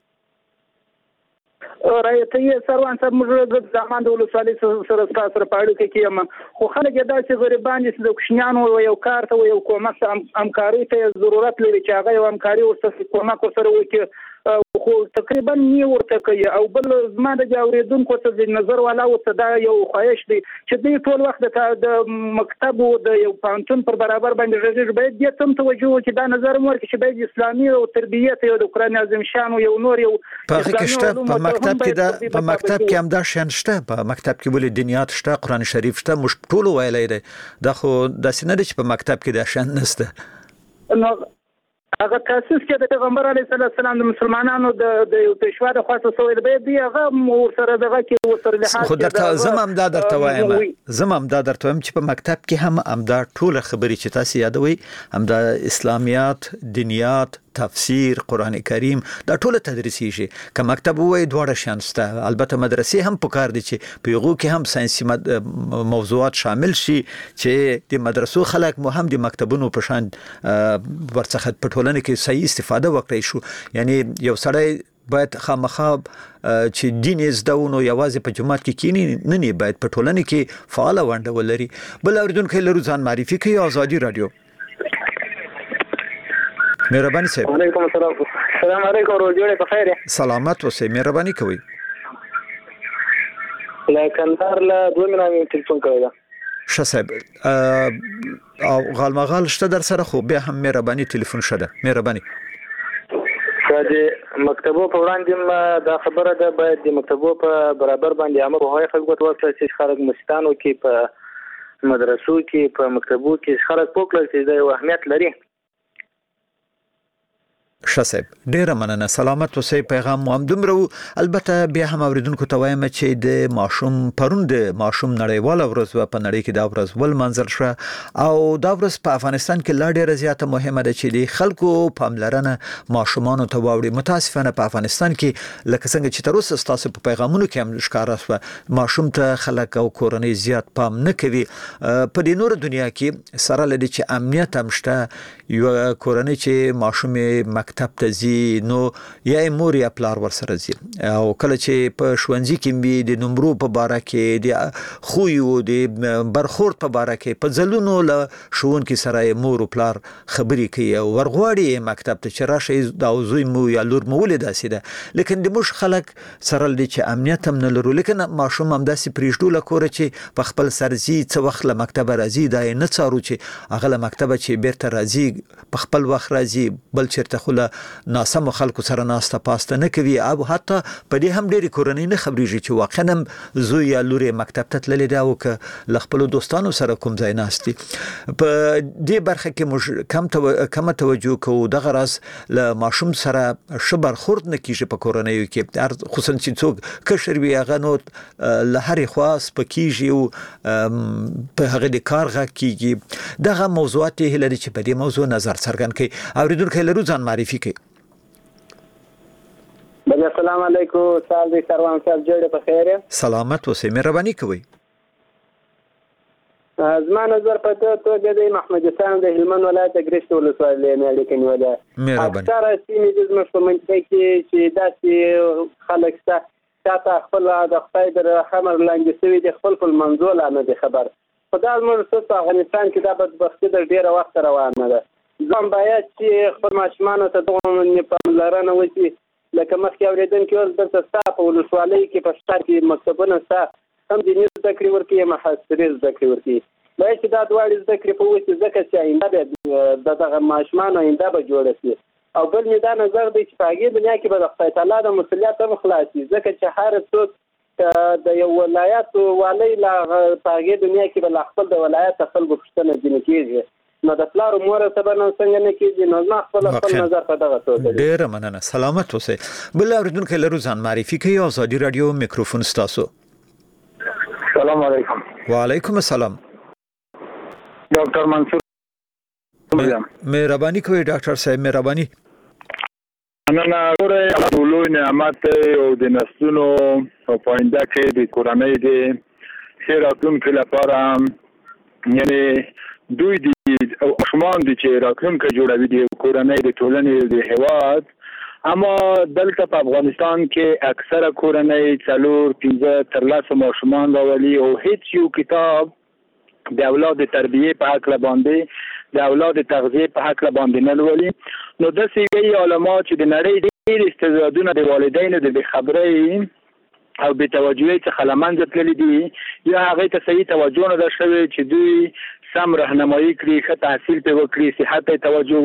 G: رایته سروان صاحب موږ د ځمان د ولسوالۍ سره سره پاړو کې کیم خو خلک دا چې غریبان دي د کوشنیانو یو کار ته یو کومک همکاري ته ضرورت لري چې هغه یو همکاري ورته کومک سره وکړي خو تقریبا نه ورته کوي. او بل زما د اوریدونکو ته د نظر والا ورته دا یو خواهش دی چې دوی ټول وخت د مکتب او د یو پانتون پر برابر باندې رژې باید دې تم توجه وکړي دا نظر مور کې چې باید اسلامي او تربیت یو د قران اعظم شان او یو نور یو
C: په کې په مکتب کې دا په مکتب کې هم دا شان شته. په مکتب کې ولې دنیات شته قران شریف شته مش ټول ویلای دی دا خو د سینې چې په مکتب کې دا شان نشته.
G: نو هغه تاسیس کې د پیغمبر علیه السلام د مسلمانانو د یو پېشوا د خاصه سوې به دی هغه سره دغه کې وسره لحاظ
C: خو درته زمام دا درته وایم زمام دا درته وایم چې په مکتب کې هم امدا ټول خبرې چې تاسو یادوي همدا اسلامیات دنیات تفسیر قران کریم دا ټول تدریسي شي که مکتب وای دواړه شانسته. البته مدرسې هم پکار دي چې په یغو کې هم ساينسي موضوعات شامل شي چې د مدرسو خلک مو هم د مکتبونو په شان ورڅخه په ټولنه کې صحیح استفاده وکړي شو. یعنی یو سړی باید خامخا چې دین زدهونو یوازې په جماعت کې کینی نه نه باید په ټولنه کې فعال ونده ولري. بل اوریدونکو لرو ځان معرفي کوي آزادي رادیو. مهرباني صاحب.
H: وعلیکم السلام. السلام علیکم ورحمۃ بخیر.
C: سلامت اوسئ مهرباني کوئ.
H: لا کندهار لا دوه منامه ټلیفون کوي.
C: ښه صاحب او غالمغال شته در سره خو بیا هم مهرباني ټلیفون شته مهرباني.
H: چې مکتبو په وړاندې دا خبره ده باید د مکتبو په برابر باندې امر وهاي خلکو ته ورته چې خلک مستانو کې په مدرسو کې په مکتبو کې خلک پوکل چې د اهمیت لري
C: شاسب ډیره مننه سلامت اوسئ پیغام مو هم دومره البته بیا هم اوریدونکو ته وایم چې د ماشوم پروند ماشوم نړیواله ورځ په نړۍ کې دا ورځ ول منځل شو او دا ورځ په افغانستان کې لا ډیره زیاته مهمه ده چې د خلکو پاملرنه ماشومان ته واوړي متاسفانه په افغانستان کې لکه څنګه چې تر اوسه تاسو په پیغامونو کې هم ښکارا شو ماشوم ته خلک او کورنۍ زیات پام نه کوي په دې نور دنیا کې سره لدی چې امنیت هم شته یو کورنۍ چې ماشوم مکتب ته ځي نو یا مور یا پلار ورسره ځي او کله چې په ښوونځي کې به د نمبرو په باره کې د خویو د برخورد په باره کې په ځلونو له ښوونکي سره مور او پلار خبرې کوي او ورغواړي مکتب ته چې راشي دا زوی مو یا لور مو ولې داسې ده لیکن د موږ خلک سره لدی چې امنیت هم نه لرو لیکن ماشوم هم داسې پریږدو لکه چې په خپل سرزي څه وخت له مکتب راځي دا نه څارو چې هغه له مکتب چې بیرته راځي په خپل وخت راځي بل چیرته خو ناسم خلکو سره ناسته پاسته نه کوي او حتی په دې هم ډېری کورنۍ نه خبرېږي چې واقعا زوی یا لور مکتب ته تللی دی او که له خپلو دوستانو سره کوم ځای ناستي په دې برخه کې موږ کم تو... کم توجه کوو دغه راز له ماشوم سره ښه برخورد نه کیږي په کورنیو کې خصوصا چې څوک کشر وي هغه نو له هرې خوا سپکیږي او په هغه د کار غږ کیږي دغه موضوعات هیله لري چې په دې موضوع نظر څرګند کړي اوریدونکو لرو ځان معرفي کړي
M: بله السلام علیکم سال دی سروان صاحب جوړ په خیر
C: سلامت اوسئ مهرباني کوئ
M: زما نظر په توګه د محمد حسین د هلمند ولایت ګریشت ولسوالۍ نه اړیکه نیولې اکثره سیمې د زموږ په منځ کې چې داسې خلک شته چې خپل د خدای د رحم لاندې سوي د خپل خپل منځو لا نه دي خبر خدای موږ په افغانستان کې دا بدبختي د ډیره وخت روانه ده ځم باید چې خپل ماشومان ته دغه پاملرنه وکړي لکه مخکې اورېدونکي اوس دلته ستا په ولسوالۍ کې په ښار کې مکتبونه ستا هم دیني زده کړې ورکوي محاصرې زده کړې ورکوي باید چې دا دواړې زده کړې په وسي ځکه چې آینده به د دغه ماشومانو آینده به جوړه شي او بل مې دا نظر دی چې په هغې دنیا کې به د خدای تعالی د مسؤلیت هم خلاص شي ځکه چې هر څوک د یو ولایت والی لا په هغې دنیا کې به لا خپل د ولایت خلکو پوښتنه ځینې کېږي نو د پلار مور سره نو څنګه نه کیږي نو ما خپل خپل نظر په دغه توګه
C: ډیر مننه سلامت اوسئ بل اوریدونکو لرو ځان معرفي کوي ازادي رادیو میکروفون ستاسو
J: السلام علیکم
C: وعلیکم السلام
J: ډاکټر منصور
C: مهرباني کوي ډاکټر صاحب مهرباني
E: انا غوړې ټولو نعمت او د نسلونو په پاینده کې د کورنۍ د خیراتونکو لپاره یعنی دوی دي او اشمان دي چې راتلونکي جوړوي د کورنۍ د ټولنې د هواد اما دلته په افغانستان کې اکثره کورنۍ څلور پنځه تر لسو ماشومان راولي او هیڅ یو کتاب د اولاد تربیه په حق باندې د اولاد تغذیه په حق باندې نه لولي نو د سیوی علماء چې د نړۍ ډېر استعدادونه د والدینو د خبرې او به توجهي څخه لمنځه تللي دي یا هغه ته صحیح توجه نه ده شوی چې دوی سم راهنمایي کړي ښه تحصیل په وکړي صحت ته توجه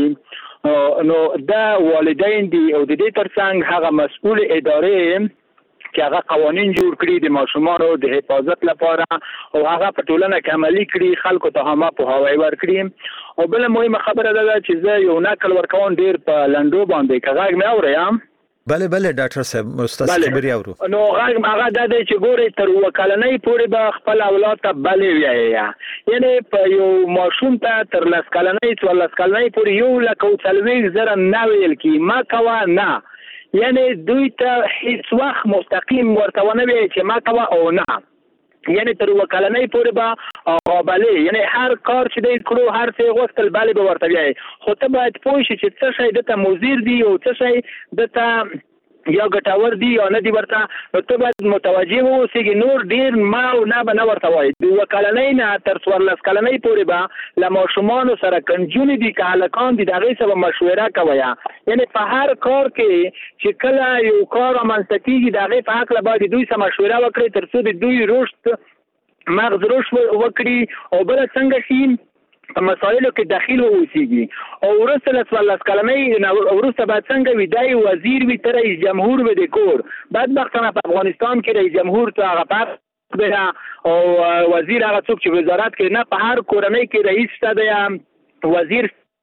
E: وکړي نو دا والدین دي او د دې ترڅنګ هغه مسؤل ادارې چې هغه قوانين جوړ کړي د ماشومانو د حفاظت لپاره او هغه په ټولنه کې عملي کړي خلکو ته هم په هواي ورکړي او بل مهمه خبره ده چې زه یو نقل ورکوم ډیر په لندو باندې کغاګ مې اورم
C: بله بله ډاکټر صاحب استاد خبري اورو
E: نو هغه هغه د دې چې ګوري تر وکالنۍ پورې به خپل اولاد ته بلې ویایي یعنی په یو ماشوم ته تر لاس کلنۍ څو لاس کلنۍ پورې یو لکه څلوېښت زره نه ویل کی ما کوا نه یعنی دوی ته هیڅ وخت مستقیم ورته ونه ویل چې ما کوا او نه یعنی تر وکالنۍ پورې به قابلې یعنی هر کار چې دی کړو هر څه غوښتل بلې به ورته ویایي خو ته باید پوه شې چې څه شی دته مضر دي او څه شی دته یا ګټور دي یا نه دي ورته نو ته باید متوجه واوسې نور ډیر ما او نه به نه ورته وایي د وکالنۍ نه تر څوارلس کلنۍ پورې به له ماشومانو سره کنجونې دي که هلکان دي د هغې سره مشوره کوئ یعنی په هر کار کې چې کله یو کار رامنځته کېږي د هغې په هکله باید دوی سره مشوره وکړي تر څو د دوی رشد مغز رشد وکړي او بله څنګه شي په مسایلو کې داخل واوسېږي او وروسته له څوارلس کلنۍ وروسته باید څنګه وي دا یو وزیر وي ته رئیس جمهور وي د کور بدبختانه په افغانستان کې رئیس جمهور ته هغه فرق دی او وزیر هغه څوک چې وزارت کې نه په هر کورنۍ کې رئیس شته دی وزیر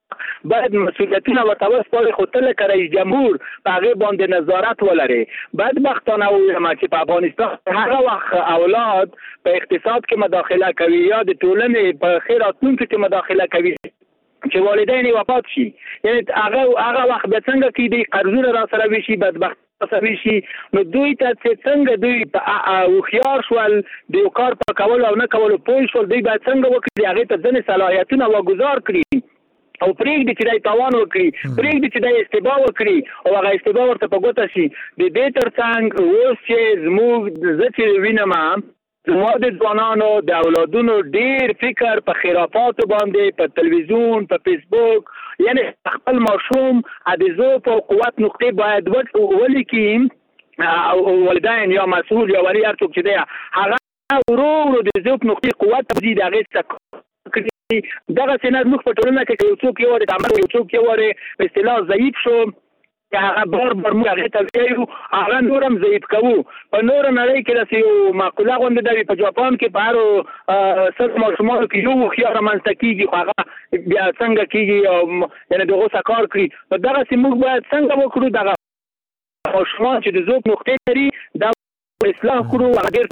E: باید مسئولیتونه ورته وسپاري، خو ته لکه رئیس جمهور په هغې باندې نظارت ولري. بدبختانه ووایم چې په افغانستان هغه وخت اولاد په اقتصاد کې مداخله کوي یا د ټولنې په ښې راتلونکي کې مداخله کوي چې والدین یې وفات شي. یعنې هغه هغه وخت به څنګه کېدی قرضونه را سره وشي، بدبخت سوي شي، نو دوی ته چې څنګه دوی هوښیار شول د یو کار په کولو او نه کولو پوه شول، دوی باید څنګه وکړي هغې ته ځینې صلاحیتونه وګزار کړي او پرېږدي چې دی تاوان وکړي، پرېږدي چې دی استباه وکړي او هغه استباه ورته په ګوته شي. د دې تر څنګ اوس چې زموږ زه چې وینم زما د ځوانانو د اولادونو ډیر فکر په خرافاتو باندې، په تلویزیون، په فیسبوک، یعنی خپل ماشوم د ذوق او قوت نقطې باید ولیکي او والدین یا مسؤول یا ولی هر څوک چې دی هغه ورو ورو د ذوق نقطې قوت ته ځي، د هغې څخه کړي. دغه څه زموږ په ټولنه کې یو څوک یو د عمل یو څوک یو په اصطلاح ضعیف شو، هغه بار بار موږ هغې ته وایو، هغه نور هم ضعیف کوو. په نوره نړۍ کې داسې یو معقوله غوندې ده، په جاپان کې په هرو سل ماشومانو کې یو هوښیار رامنځته کېږي، خو هغه بیا څنګه کېږي او یعنې د هغو څه کار کړي. نو دغسې موږ باید څنګه وکړو دغه ماشومان چې د ذوق نقطې لري دا اصلاح کړو، هغه ډېر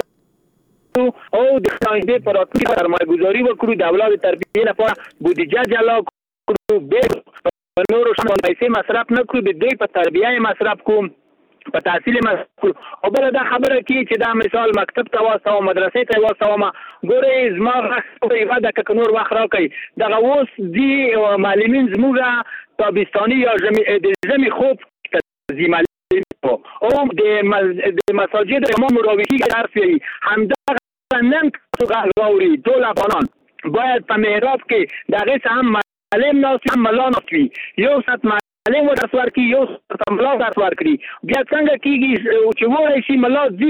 E: او د آیندې په راتلونکي کې سرمایه ګذاري وکړو، د اولاد تربیې لپاره بودیجه جلا کړو، بیا په نورو شیانو پیسې مصرف نه کړو، د دوی په تربیه یې مصرف کوم، په تحصیل یې مصرف کړو. او بله دا خبره کې چې دا مثال مکتب ته واستوم، مدرسې ته یې واستوم، ګورئ زما غږ یوه دقیقه که نور وخت راکړئ. دغه اوس ځي معلمین زموږ تابستاني یا د ژمي خوب ته ځي معلمین او د مساجد امام راویحي کې درس ویي، همدغه نن تاسو غږ واوري ټول افغانان باید په محراب کې د هغې څه هم معلم ناست هم ملا ناست وي، یو ساعت معلم ورته درس ورکړي، یو ساعت ملا درس ورکړي. بیا څنګه کېږي چې ووایي شي ملا ځي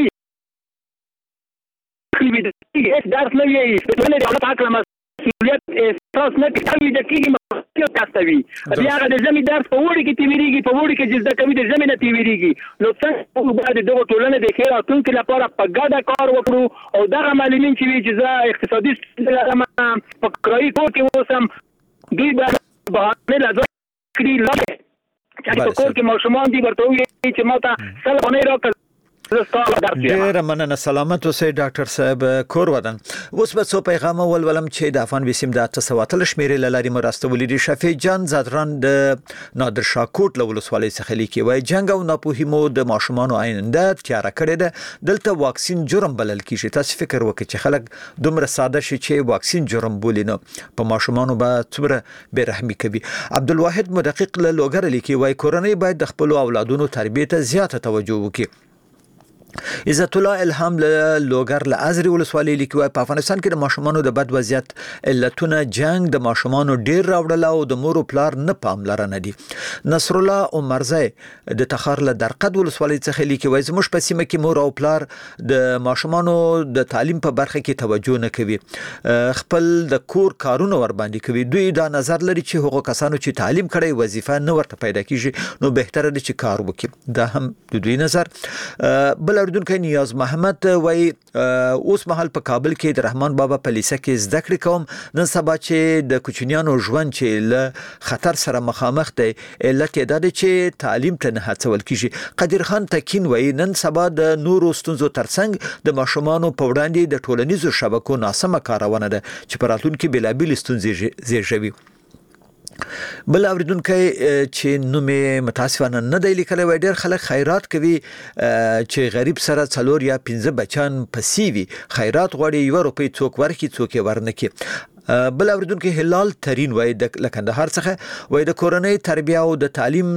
E: هېڅ درس نه وایي، د ټولنې د دولت حق له مسؤلیت احساس نه کوي، د کېږي مسؤلیت کاستوي. بیا هغه د ژمي درس په اوړي کې تېرېږي، په اوړي کې چې زده کوي د ژمي نه تېرېږي. نو څنګه موږ باید د دغو ټولنې د ښې راتلونکي لپاره په ګډه کار وکړو او دغه معلمین چې وي چې زه اقتصادي ستونزې لرم، په کرایي کور کې اوسم، دوی باید بهانې له ځای کړي لاندې چې په کور کې ماشومان دي ورته ووایي چې ما ته سل افغانۍ راکړه.
C: ډیره مننه، سلامت اوسئ ډاکټر صاحب کور ودان. اوس به څو پیغام ولولم چې د افغان وسیم د اته سوه اتلس شمیرې له لارې مو راستولي دي. شفیع جان زادران د نادر شاه کوټ له ولسوالۍ څخه لیکي، وایي جنګ او ناپوهي مو د ماشومانو آینده تیاره کړې ده، دلته واکسین جرم بلل کیږي. تاسو فکر وکړئ چې خلک دومره ساده شي چې واکسین جرم بولي، نو په ماشومانو به څومره بې رحمي کوي. عبدالواحد مدقق له لوګر لیکي، وایي کورنۍ باید د خپل اولادونو تربیې ته زیاته توجه وکړي. عزت الله الهام له لوګر له ازري ولسوالۍ لیکي، په افغانستان کې د ماشومانو د بد وضعیت علتونه جنگ د ماشومانو ډیر راوړل او د مور او پلار نه پاملرنه دي. نصر الله عمرزی د تخار له درقد ولسوالۍ څخه لیکي، وایي زموږ په سیمه کې مور او پلار د ماشومانو د تعلیم په برخه کې توجه نه کوي، خپل د کور کارونه ور باندې کوي. دوی دا نظر لري چې هغو کسانو چې تعلیم کړي وظیفه نه ورته پیدا کیږي، نو بهتره ده چې کار وکړي. دا هم د دوی نظر. بل اردوونکی نیاز محمد وایي اوس مهال په کابل کې د رحمان بابا په لیسه کې زده کړې کوم، نن سبا چې د کوچنیانو ژوند چې له خطر سره مخامخ دی، علت یې دا دی چې تعلیم ته نه هڅول کیږي. قدیر خان تکین وایي نن سبا د نورو ستونزو ترڅنګ د ماشومانو په وړاندې د ټولنیزو شبکو ناسمه کارونه ده چې په راتلونکي بېلابېلې ستونزې زیږوي. بل اوریدونکي چې نومې متاسفانه نه دی لیکلی، وایي ډېر خلک خیرات کوي چې غریب سره څلور یا پنځه بچیان پسې وي، خیرات غواړي، یوه روپۍ څوک ورکړي څوک یې ورنکړي. بل اوریدونکي هلال ترین وایي له کندهار څخه، وایي د کورنۍ تربیه او د تعلیم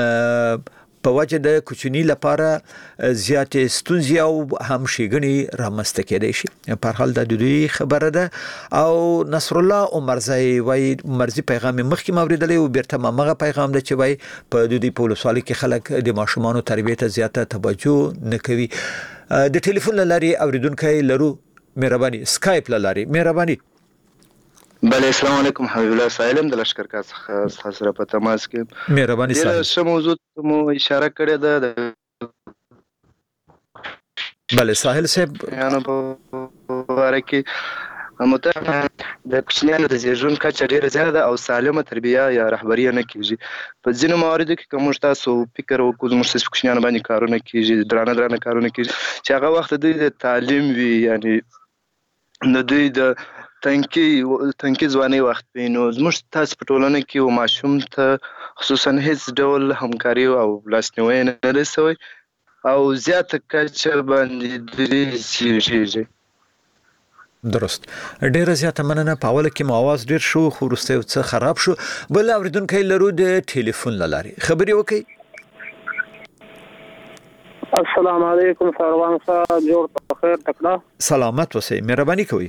C: په وجه د کوچنی لپاره زیاتې ستونزې او هم ښېګڼې رامنځته کېدای شي. په هر حال دا د دوی خبره ده. او نصر الله عمرزی وایي مرزي پیغام یې مخکې مې اورېدلی و، بیرته هماغه پیغام ده چې وایي په د دوی په ولسوالۍ کې خلک د ماشومانو تربیې ته زیاته توجه نه کوي. د ټلیفون له لارې اوریدونکی لرو، مهرباني سکایپ له لارې، مهرباني.
N: بله السلام علیکم، حبیب الله سالم د لشکرګاه څخه تاسو سره په تماس کې.
C: مهرباني صاحب.
N: ډېره ښه موضوع مو اشاره کړې ده.
C: بله ساحل صاحب
N: یانو په باره کې متأ د کوچنیانو د زیږون کچه ډیره زیاته ده او سالمه تربیه یا رهبري نه کیږي. په ځینو مواردو کې کوم تاسو فکر وکړو موږ څه کوچنیانو باندې کارونه کیږي، درانه درانه کارونه کیږي چې هغه وخت دوی د تعلیم وی، یعنی د دوی د تنکی تنکی ځواني وخت وي. نو زموږ تاسو په ټولنه کې و ماشوم ته خصوصا هیڅ ډول همکاري او لاسنیوي نه رسوي او زیاته کچه باندې درې سیږي.
C: درست. ډیره زیاته مننه. په اول کې مو आवाज ډیر شو خو وروسته څه خراب شو. بل اوریدونکو لرو د ټلیفون لاري خبري وکي.
G: السلام علیکم سروان صاحب، جوړ په خیر تکړه.
C: سلامت اوسئ، مهرباني کوئ.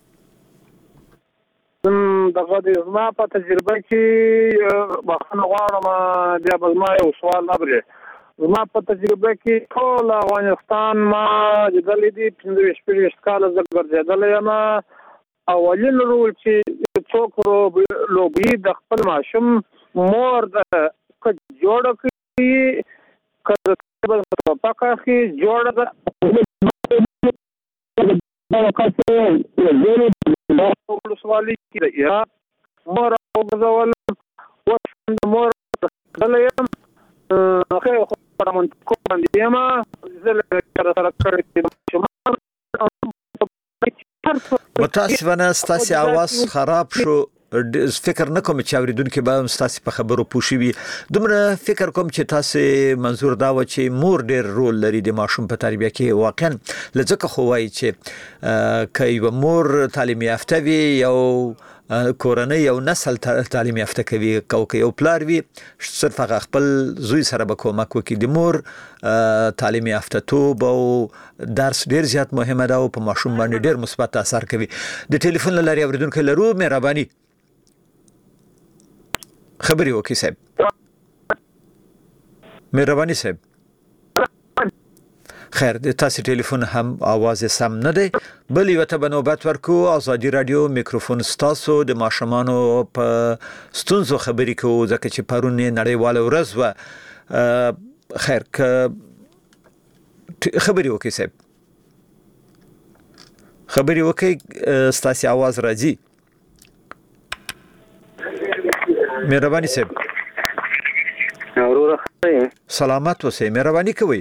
G: زم دغه د زما په تجربه کې بخښنه غواړم، بیا به زما یو سوال اورئ. زما په تجربه کې ټول افغانستان ما لیدلې دي، پنځه ویشت شپږ کاله زه ګرځېدلی یم. اولین رول چې څوک لوبي د خپل ماشوم مور د که جوړه کړي که د توپک اخي جوړه ده ولسوالي کې د عراق مور وګرځول اوس د مور ډلی یم خیر خو په منطقو باندې یم زه له سره کړی
C: متاسفانه ستاسې اواز خراب شو. فکر نه کوم چې اوریدونکو به ستاسو په خبرو پوښي وي. دومره فکر کوم چې تاسو منظور دا و چې مور ډیر رول لري د ماشوم په تربیه کې. واقعا لږه خو وایي چې کای و مور تعلیم یافته وي یو کورنۍ یو نسل تعلیم یافته کوي، کو یو پلار وي صرف هغه خپل زوی سره به کومک وکړي. د مور تعلیم یافته توب او درس ډیر زیات مهمه ده او په ماشوم باندې ډیر مثبت اثر کوي. د ټلیفون لاري اوریدونکو لرو، مهرباني خبري وکي صاحب. مهرباني صاحب. خیر د تاسو ټلیفون هم आवाज سم نه دی. بل یو ته بنوبت ورکو. ازادي رادیو میکروفون ستاسو د ماشومانو په ستونزو خبري کوو ځکه چې پرون نړیواله ورځ و. خیر ک خبري وکي صاحب، خبري وکي ستاسو आवाज راځي. مهرباني صاحب.
O: اورور
C: سلامت اوسئ، مهرباني کوئ.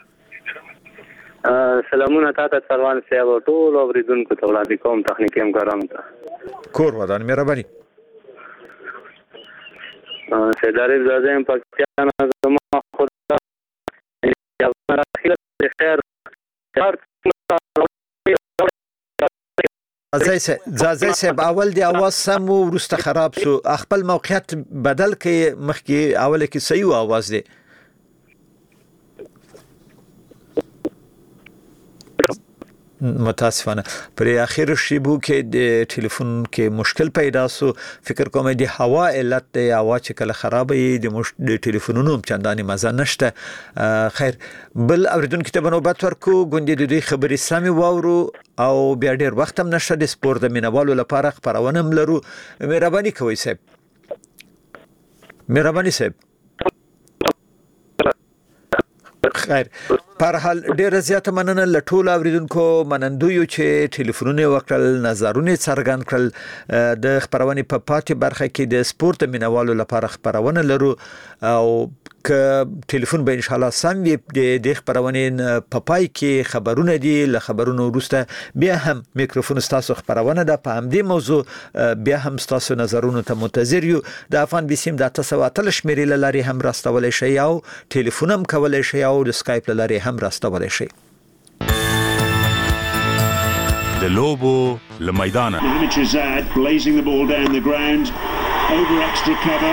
O: سلامونه تاسو سروان صاحب او ټول اوریدونکو ته وړاندې کوم تخنیکی همکارانو ته.
C: کور ودان مهرباني.
O: سیداری زاده پاکستان زما خدا یا اخر خیر
C: زازای صاحب اول دی आवाज سم و ورسته خراب سو. خپل موقعیت بدل کې مخکې اول کې صحیح आवाज دی. متاسفانه پر اخر شیبو کې د ټلیفون کې مشکل پیدا سو. فکر کوم د هوا علت دی، هوا چې کله خرابې د مش د ټلیفونونو چنداني مزه نشته. خیر بل اوریدونکو ته بنوبت ورکو. ګوندې د دې خبرې سمې واورو او بیا ډیر وخت هم نشته. د سپورت د مینوالو لپاره خبرونه هم لرو. مهرباني کوئ صاحب. مهرباني صاحب. خیر پر حال ډیر زیاته مننه لټول اوریدونکو منندویو چې ټلیفونونه وکړل، نظرونه څرګند کړل. د خبرونه په پاتې برخه کې د سپورت مینوالو لپاره خبرونه لرو او ک ټلیفون به ان شاء الله سم وي. د خبرونه په پای کې خبرونه دي، له خبرونو وروسته بیا هم میکروفون تاسو خبرونه ده په همدې موضوع بیا هم تاسو نظرونه ته منتظر یو. د افغان بسیم د تاسو اتل شمیرې لاري هم راستولې شي او ټلیفون هم کولای شي او د سکایپ لاري هم راستولای شي.
P: د لوبو له میدانه Hamid blazing the ball down the ground over extra cover.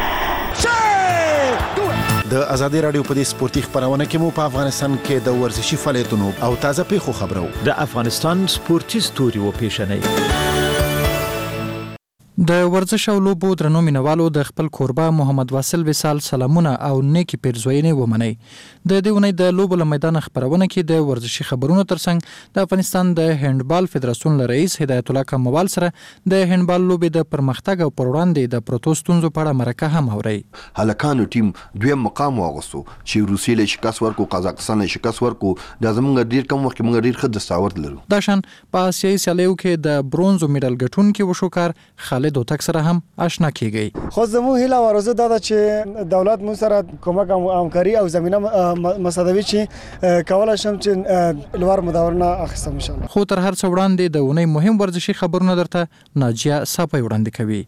Q: د ازادي رادیو په دې سپورتي خبرونه کې مو په افغانستان کې د ورزشي فعالیتونو او تازه پیښو خبرو.
C: د افغانستان سپورتي ستوري و پیښنې.
R: د ورزش او لوبو درنو مینوالو د خپل کوربه محمد واصل وصال سلامونه او نیکی پیرزوینې ومني. د دې ونې د لوبو له میدان خبرونه کې د ورزشي خبرونو ترڅنګ د افغانستان د هندبال فدراسیون رئیس هدایت الله کموال سره د هندبال لوبې د پرمختګ او پر وړاندې د پروتو ستونزو په اړه مرکه هم اوري.
S: هلکانو ټیم دویم مقام واغوستو چې روسیې له شکست ورکو، قزاقستان له شکست ورکو، د زمونږ ډیر کم وخت موږ ډیر ښه دستاورد لرو.
R: دا شان په آسیایي سیالیو کې د برونز میډال ګټونکي وشوکار خالد دوتک سره هم آشنا کیږي.
T: خو زمو هیله ورزه دا چې دولت مو سره کومک او همکاري او زمينه مساعدوي چې کولای شم چې لوړ مداورنه اخیستم ان شاء الله.
R: خو تر هر څه وړاندې د ونې مهم ورزشي خبرونه درته ناجیه صافي وړاندې کوي.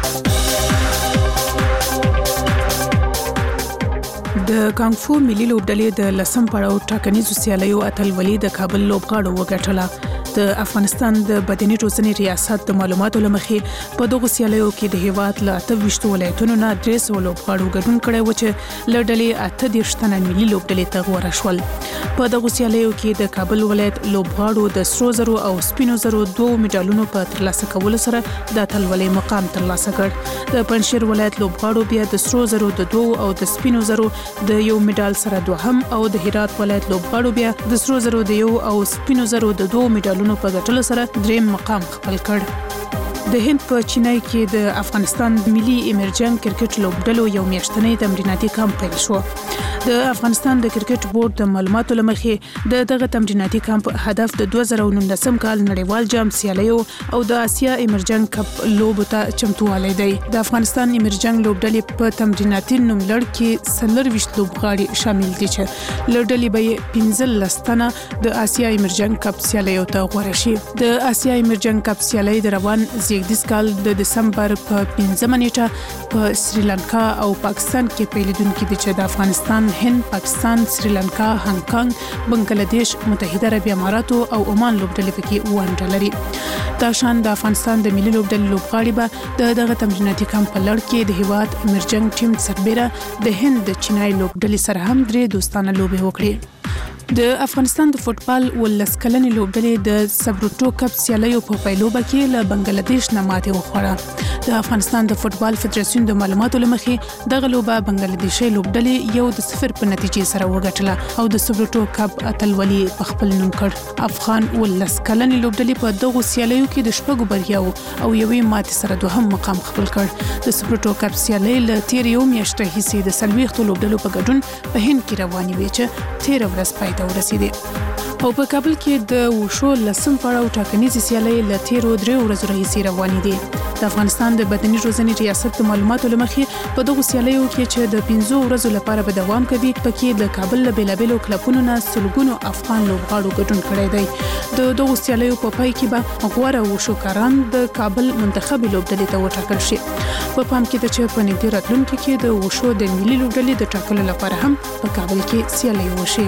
U: د کانګ فو ملي لوبډلې د لسم پړاو ټاکنیزو سیالیو اتلولي د کابل لوبغاړو وګټله. د افغانستان د بدني روزنې ریاست د معلوماتو لمخې په دغه سیالیو کې د هیواد له اته ویشت ولایتونو نه درې سوه لوبغاړو ګډون کړی و چې له ډلې اته دېرش تنه ملي لوبډلې ته غوره شول. په دغه سیالیو کې د کابل ولایت لوبغاړو د سرو زرو او سپینو زرو دوه میډالونو په ترلاسه کولو سره د اتلولۍ مقام ترلاسه کړ. د پنجشیر ولایت لوبغاړو بیا د سرو زرو د دوه او د سپینو زرو د یو میډال سره دوهم او د هرات ولایت لوبغاړو بیا د سرو زرو د یو او سپینو زرو د دوه میډالونو په ګټلو سره دریم مقام خپل کړ. د هند په چینای کې د افغانستان ملي ایمرجنګ کرکټ لوبډلو یو میاشتنی تمریناتي کمپ پیل شو. د افغانستان د کرکټ بورډ د معلوماتو لمخې د دغه تمریناتي کمپ هدف د دوه زره نولسم کال نړیوال جام سیالیو او د آسیا ایمرجنګ کپ لوبو ته چمتووالی دی. د افغانستان ایمرجنګ لوبډلې په تمریناتي نوملړ کې څلور ویشت لوبغاړي شامل دي چې لوبډلې به پنځلس تنه د آسیا ایمرجنګ کپ سیالیو ته غوره شي. د آسیا ایمرجنګ کپ سیالي د روان زیږدیز کال د دسمبر په پنځمه نیټه په سریلانکا او پاکستان کې پیلېدونکي دي چې د افغانستان، هند، پاکستان، سریلانکا، هانګ کانګ، بنگلاديش، متحده عربي امارات او عمان لوبډلې پکې ونډه لري. دا شان د افغانستان د ملي لوبډلې لوبغاړي به د دغه تمریناتي کمپ په لړ کې د هیواد ایمرجنګ ټیم سربېره د هند د چینای لوبډلې سره هم درې دوستانه لوبې وکړي. د افغانستان د فوټبال ولس کلنې لوبډلې د سبروټو کپ سیالیو په پیلوبه کې له بنگلاديش نه ماتې وخوړه. د افغانستان د فوټبال فدراسیون د معلوماتو لمخې دغه لوبه بنگلاديشي لوبډلې یو د صفر په نتیجې سره وګټله او د سبروټو کپ اتلولي په خپل نوم کړ. افغان ولس کلنې لوبډلې په دغه سیالیو کې د شپږو بریاو او یوې ماتې سره دوهم مقام خپل کړ. د سبروټو کپ سیالي له تیر یو میاشتې هیڅ د سلويختو لوبډلو په ګډون په هند کې روانې وي چې تیر ورځ پای ته ورسېدې. او په کابل کې د وشو لسم پړاو ټاکنیزې سیالۍ له تیرو درې ورځو راهیسې روانې دي. د افغانستان د بدني روزنې ریاست د معلوماتو لمخې په دغو سیالیو کې چې د پنځو ورځو لپاره به دوام کوي پکې د کابل له بیلابیلو کلبونو نه سلګونو افغان لوبغاړو ګډون کړی دی. د دغو سیالیو په پای کې به غوره وشوکاران د کابل منتخبي لوبډلې ته وټاکل شي. په پام کې ده چې په نږدې راتلونکي کې د وشو د ملي لوبډلې د ټاکلو لپاره هم په کابل کې سیالۍ وشي.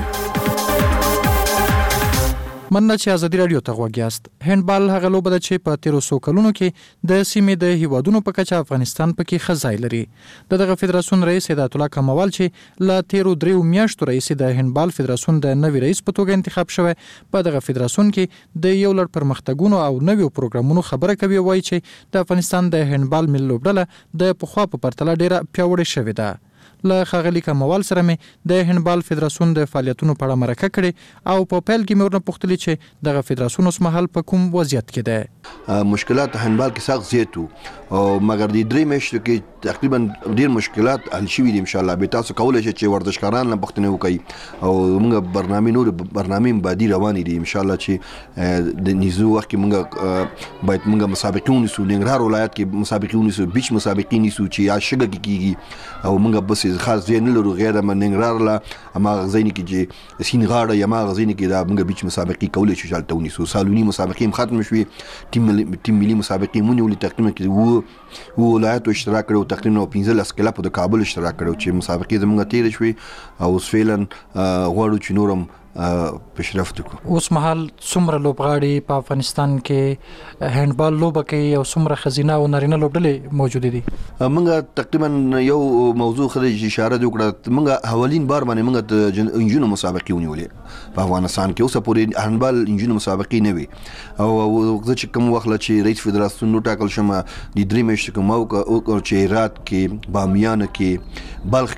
R: مننه چې ازادي رادیو ته غوږ یاست. هندبال هغه لوبه ده چې په تیرو څو کلونو کې د سیمې د هیوادونو په کچه افغانستان پکې ښه ځای لري. د دغه فدراسیون رئیس هدایت الله کموال چې له تیرو دریو میاشتو راهیسې د هندبال فدراسیون د نوي رئیس په توګه انتخاب شوی، په دغه فدراسیون کې د یو لړ پرمختګونو او نویو پروګرامونو خبره کوي. وایي چې د افغانستان د هندبال ملي لوبډله د پخوا په پرتله ډیره پیاوړې شوې ده. له ښاغلي کموال سره مې د هندبال فدراسیون د فعالیتونو په اړه مرکه کړې او په پیل کې مې ورنه پوښتلې چې دغه فدراسیون اوس مهال په کوم وضعیت کې ده.
S: مشکلات هندبال کې سخت زیات وو او مګر د درې میاشتو کې تقریبا ډیر مشکلات حل شوي دي. ان شاء الله به تاسو کولای شئ چې ورزشکاران له پوښتنه وکړي او موږ برنامه نور برنامه بعدي روانې دي. ان شاء الله چې د نيزو وخت کې موږ باید موږ مسابقون سو ننګرهار ولایت کې مسابقون سو بیچ مسابقین سو چې یا شګه کېږي او موږ بس خاص ځین لرو غیر من ننګرهار لا اما غزين کې چې سین غاړه یا ما غزين کې دا موږ بیچ مسابقې کولای شو چالتو نيسو سالونی مسابقې ختم شوې. ټیم ټیم ملي مسابقې مونږ ولې تقریبا کې وو وو ولایت اشتراک کړو تقریبا پنځه لس کلب د کابل اشتراک کړو چې مسابقې زموږ تیر شوې او فعلا غواړو چې نورم پیشرفت وکړو.
R: اوس مهال څومره لوبغاړي په افغانستان کې هندبال لوبه کوي او څومره خزینه او نارینه لوبډلې موجود دي؟
S: موږ تقریبا یو موضوع خدای اشاره وکړه، موږ حوالین بار باندې موږ د انجونو مسابقې ونیولې په افغانستان کې. اوس پورې هندبال انجونو مسابقې نه وي او زه چې کوم وخت چې رئیس فدراسیون نو ټاکل شم د درې میاشتې کوم او چې هرات کې، بامیان کې، بلخ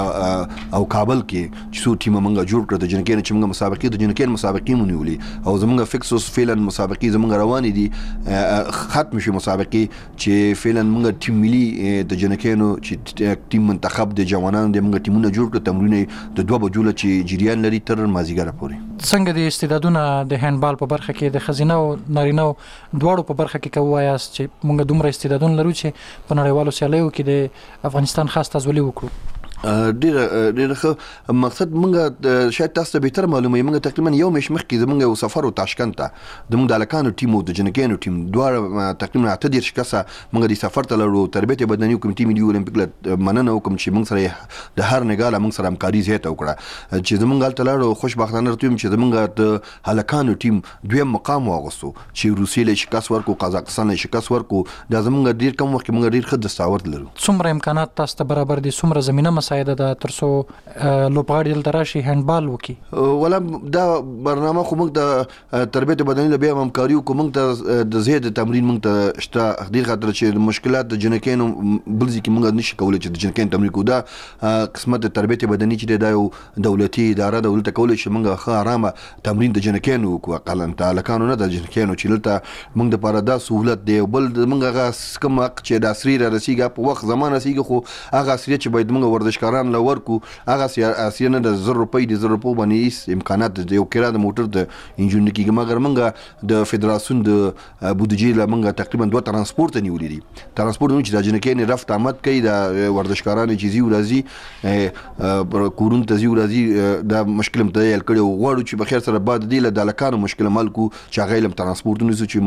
S: کې او کابل کې چې څو ټیم موږ جوړ کړ د جنکې چې موږ مسابقې د جنکې مسابقې مونږ او زموږ فکسوس فعلا مسابقې زموږ روانې دي ختم شي مسابقې چې فعلا موږ ټیم ملي د جنکې چې ټیم منتخب د جوانانو د موږ ټیمونه جوړ کړ، تمرین د دوه بجو چې جریان لري تر مازیګر پورې.
R: څنګه د استعدادونه د هندبال په برخه کې د خزینه او نارینه دواړو په برخه کې کوایاست چې موږ دومره استعدادونه لرو چې په نړیوالو سیالیو کې د افغانستان خاص تازولي وکړو؟
S: ډیر ډیر ښه مقصد موږ شاید تاسو ته به تر معلومه موږ تقریبا یو میش مخکې زموږ یو سفر او تاشکند ته د موږ د الکانو ټیم او د جنکانو ټیم دوه تقریبا اته ډیر شکاسه موږ د سفر ته لرو تربیت بدني کمیټې ملي اولمپیک له مننه وکم چې موږ سره د هر نګاله موږ سره همکاري زیاته وکړه چې زموږ هلته لرو خوشبختانه راتوم چې زموږ د الکانو ټیم دویم مقام واغستو چې روسیې له شکاس ورکو، قزاقستان له شکاس ورکو، د زموږ ډیر کم وخت موږ ډیر ښه دستاورد لرو.
R: څومره امکانات تاسو ته برابر دي؟ څومره زمينه مساعده ده ترڅو لوبغاړي دلته راشي هندبال وکي؟
S: ولا دا برنامه خو موږ د تربیت بدني له بیا همکاري وکړو، موږ ته د زیات تمرین موږ ته شته ډیر خاطر چې مشکلات د جنکانو بلځي کې موږ نشي کولای چې د جنکانو تمرین کو. دا قسمت د تربیت بدني چې دا یو دولتي اداره دولت کولای شي موږ ښه آرامه تمرین د جنکانو وکړو، اقل تعلقانو نه د جنکانو چې لته موږ د پاره دا سہولت دی. بل موږ هغه کوم چې د عصري را رسیږي په وخت زمانه رسیږي، خو هغه عصري چې باید موږ ورزشکاران لور کو هغه سیاسيانه د زر روپۍ د زر روپو باندې امکانات د یو کرا د موټر د انجن کې مګر موږ د فدراسیون د بودیجې له موږ تقریبا دوه ترانسپورت نیولې دي. ترانسپورت نو چې د جنکې رفت آمد کوي د ورزشکارانو چې زی ورازي کورون ته زی ورازي د مشکل متعال کړي غواړو چې بخیر سره بعد دی له دالکانو مشکل مال کو چې غیلم ترانسپورت نو چې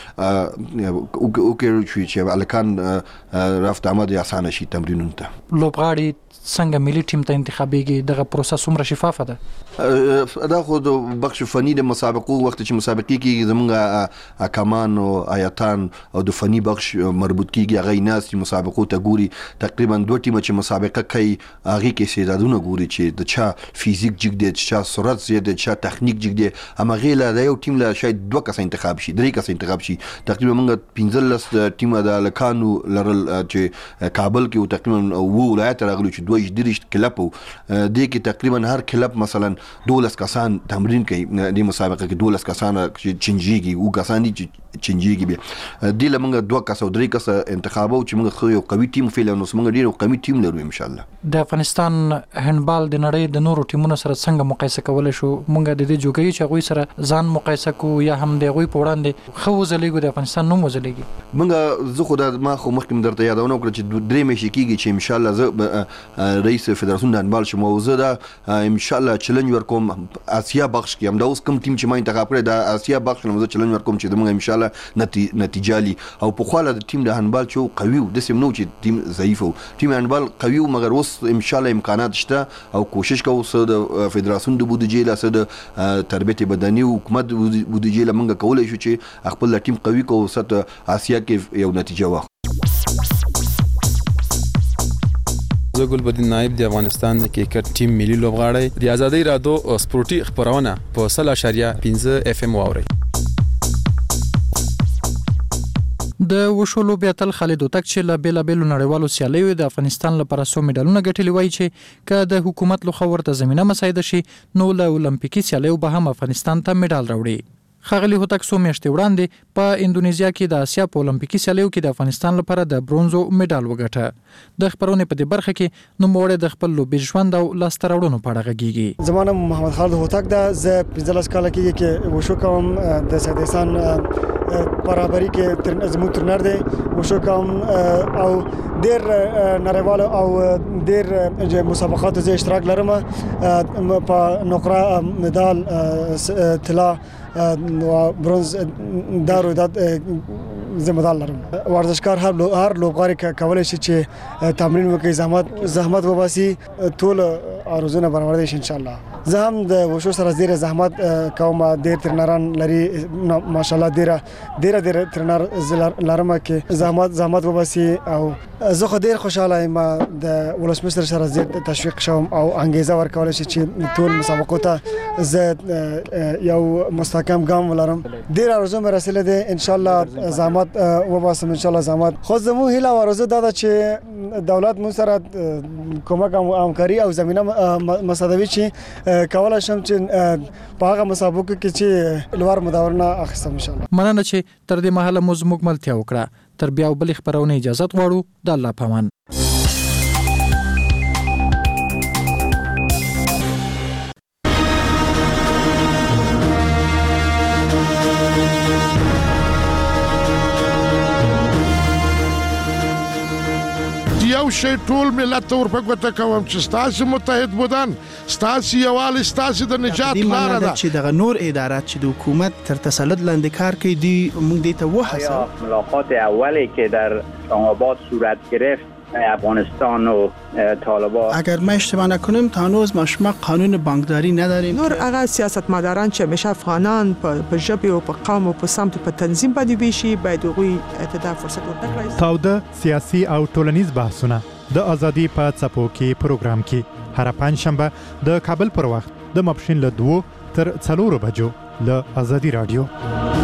S: موږ او کې چې الکان رفت آمد اسانه شي تمرینونه ته.
R: لوبغاړي څنګه ملي ټیم ته انتخابيږي؟ دغه پروسه څومره شفافه ده؟
S: دا خو د بخش فني د مسابقو وخت چې مسابقې کې زمونږ کمان او آیاتان او د فني بخش مربوط کیږي هغه ناس چې مسابقو ته ګوري تقریبا دوه ټیم چې مسابقه کوي هغه کې استعدادونه ګوري چې د چا فزیک جګ دی، چا سرعت زیات دی، چا تخنیک جګ دی، امغه له د یو ټیم له شاید دوه کس انتخاب شي، درې کس انتخاب شي. تقریبا موږ پنځلس ټیم د لکانو لرل چې کابل کې تقریبا وو ولایت راغلي چې دوه درې کلب وو د کې تقریبا هر کلب مثلا دولس کسان تمرین کوي د مسابقه کې دولس کسان چنجيږي او کسان دي چنجيږي به د لمنګ دوه کس او درې کس انتخابو چې موږ خو یو قوي ټیم فعلا نو موږ ډیر قوي ټیم لرو ان شاء الله.
R: د افغانستان هندبال د نړۍ د نورو ټیمونو سره څنګه مقایسه کولای شو؟ موږ د دې جوګي چې غوي سره ځان مقایسه کو یا هم د غوي په وړاندې خو زلېګو د افغانستان نوم وزلېږي؟
S: موږ زه خو د ما خو مخکې درته یادونه وکړه چې درې مې کېږي چې ان شاء الله زه رئیس فدراسیون د هندبال شمو زه دا ان شاء الله چیلنج ورکوم آسیا بخش کې هم دا اوس کوم ټیم چې ما انتخاب کړی دا آسیا بخش نو زه چیلنج ورکوم چې موږ ان شاء الله نتیجه لي او په خاله د ټیم د هندبال چې قوي او د سیمنو چې ټیم ضعیف او ټیم هندبال قوي او مګر اوس ان شاء الله امکانات شته او کوشش کوو سره د فدراسیون د بودیجې له سره د تربیت بدني او حکومت بودیجې له موږ کولای شو چې خپل ټیم قوي کوو سره آسیا کې یو نتیجه واخلو.
A: زه ګلبدین نائب د افغانستان د کرکټ ټیم ملي لوبغاړی د ازادي رادیو سپورتي خبرونه په صل اشاریه پنځه اف ام واوري.
R: د وشو لوبیاتل خالد وتک چې له بیلا بیلو نړیوالو سیالیو د افغانستان لپاره سو میډالونه ګټلي وای چې که د حکومت لخوا ورته زمينه مساعده شي نو له اولمپیکي سیالیو به هم افغانستان ته میډال راوړي. خغلی هوتک سو میاشتې وړاندې په اندونیزیا کې د اسیا په اولمپیکي سیالیو کې د افغانستان لپاره د برونزو میډال وګټه. د خبرونه په دې برخه کې نو موړ د خپل لوبي ژوند او لاسته راوړنو په اړه غږیږي.
T: زمانه محمد خالد هوتک دا ز پنځلس کال کې کې وشو کوم د سیدستان برابرۍ کې تر زمو ترنر دی وشو کوم او ډیر نړیوال او ډیر مسابقات زه اشتراک لرم په نقره مډال طلا و برونز دارو داد ذمہ دار لرم. ورزشکار هر هر لوبغاړی کولای شي چې تمرین وکړي، زحمت زحمت وباسي، ټول ارزونه برابر دي ان شاء الله. زه هم د وشو سره ډیر زحمت کوم، ډیر ترنران لري ماشاءالله، ډیر ډیر ډیر ترنر لرم کې زحمت زحمت وباسي. او زه خو ډیر خوشاله یم د ولسمشر سره زیات تشویق شوم او انګیزه ورکول شي چې ټول مسابقو ته زه یو مستحکم ګام ولرم. ډیر ارزو مې رسیدلې ده ان شاء الله زحمت وباسم ان شاء الله زحمت. خو زمو هیله او ارزو دا ده چې دولت مو سره کومک او همکاري او زمينه مساعدوي چې کولای شم چې په هغه مسابقو کې چې لوړ مداورنه اخیستم ان شاء الله.
R: مننه چې تر دې مهاله مو زموږ ملتیا وکړه. تر بیا بل خبرونه اجازه غواړو. د الله پامان.
B: یو شی ټول ملت ته ورپګوته کوم چې ستاسو متحد بودن، ستاسو یووالی، ستاسو د نجات لاره ده.
V: چې دغه نور ادارات چې د حکومت تر تسلط لاندې کار کوي دی موږ دې ته وهڅوو.
W: ملاقات اولی که در اسلام آباد صورت گرفت افغانستان و طالبان،
V: اگر ما اشتباه نکنیم تا هنوز ما قانون بانکداری نداریم.
X: نور هغه سیاستمداران چې همیشه افغانان په ژبه او په قوم او په سمت په تنظیم باندې ویشي باید هغوی ته فرصت ورکړي.
Y: تاوده سیاسي او ټولنیز بحثونه د ازادي په څپو کې پروګرام کې هر پنځشنبه د کابل پر وخت د ماپښین له دوه تر څلورو بجو له ازادي رادیو.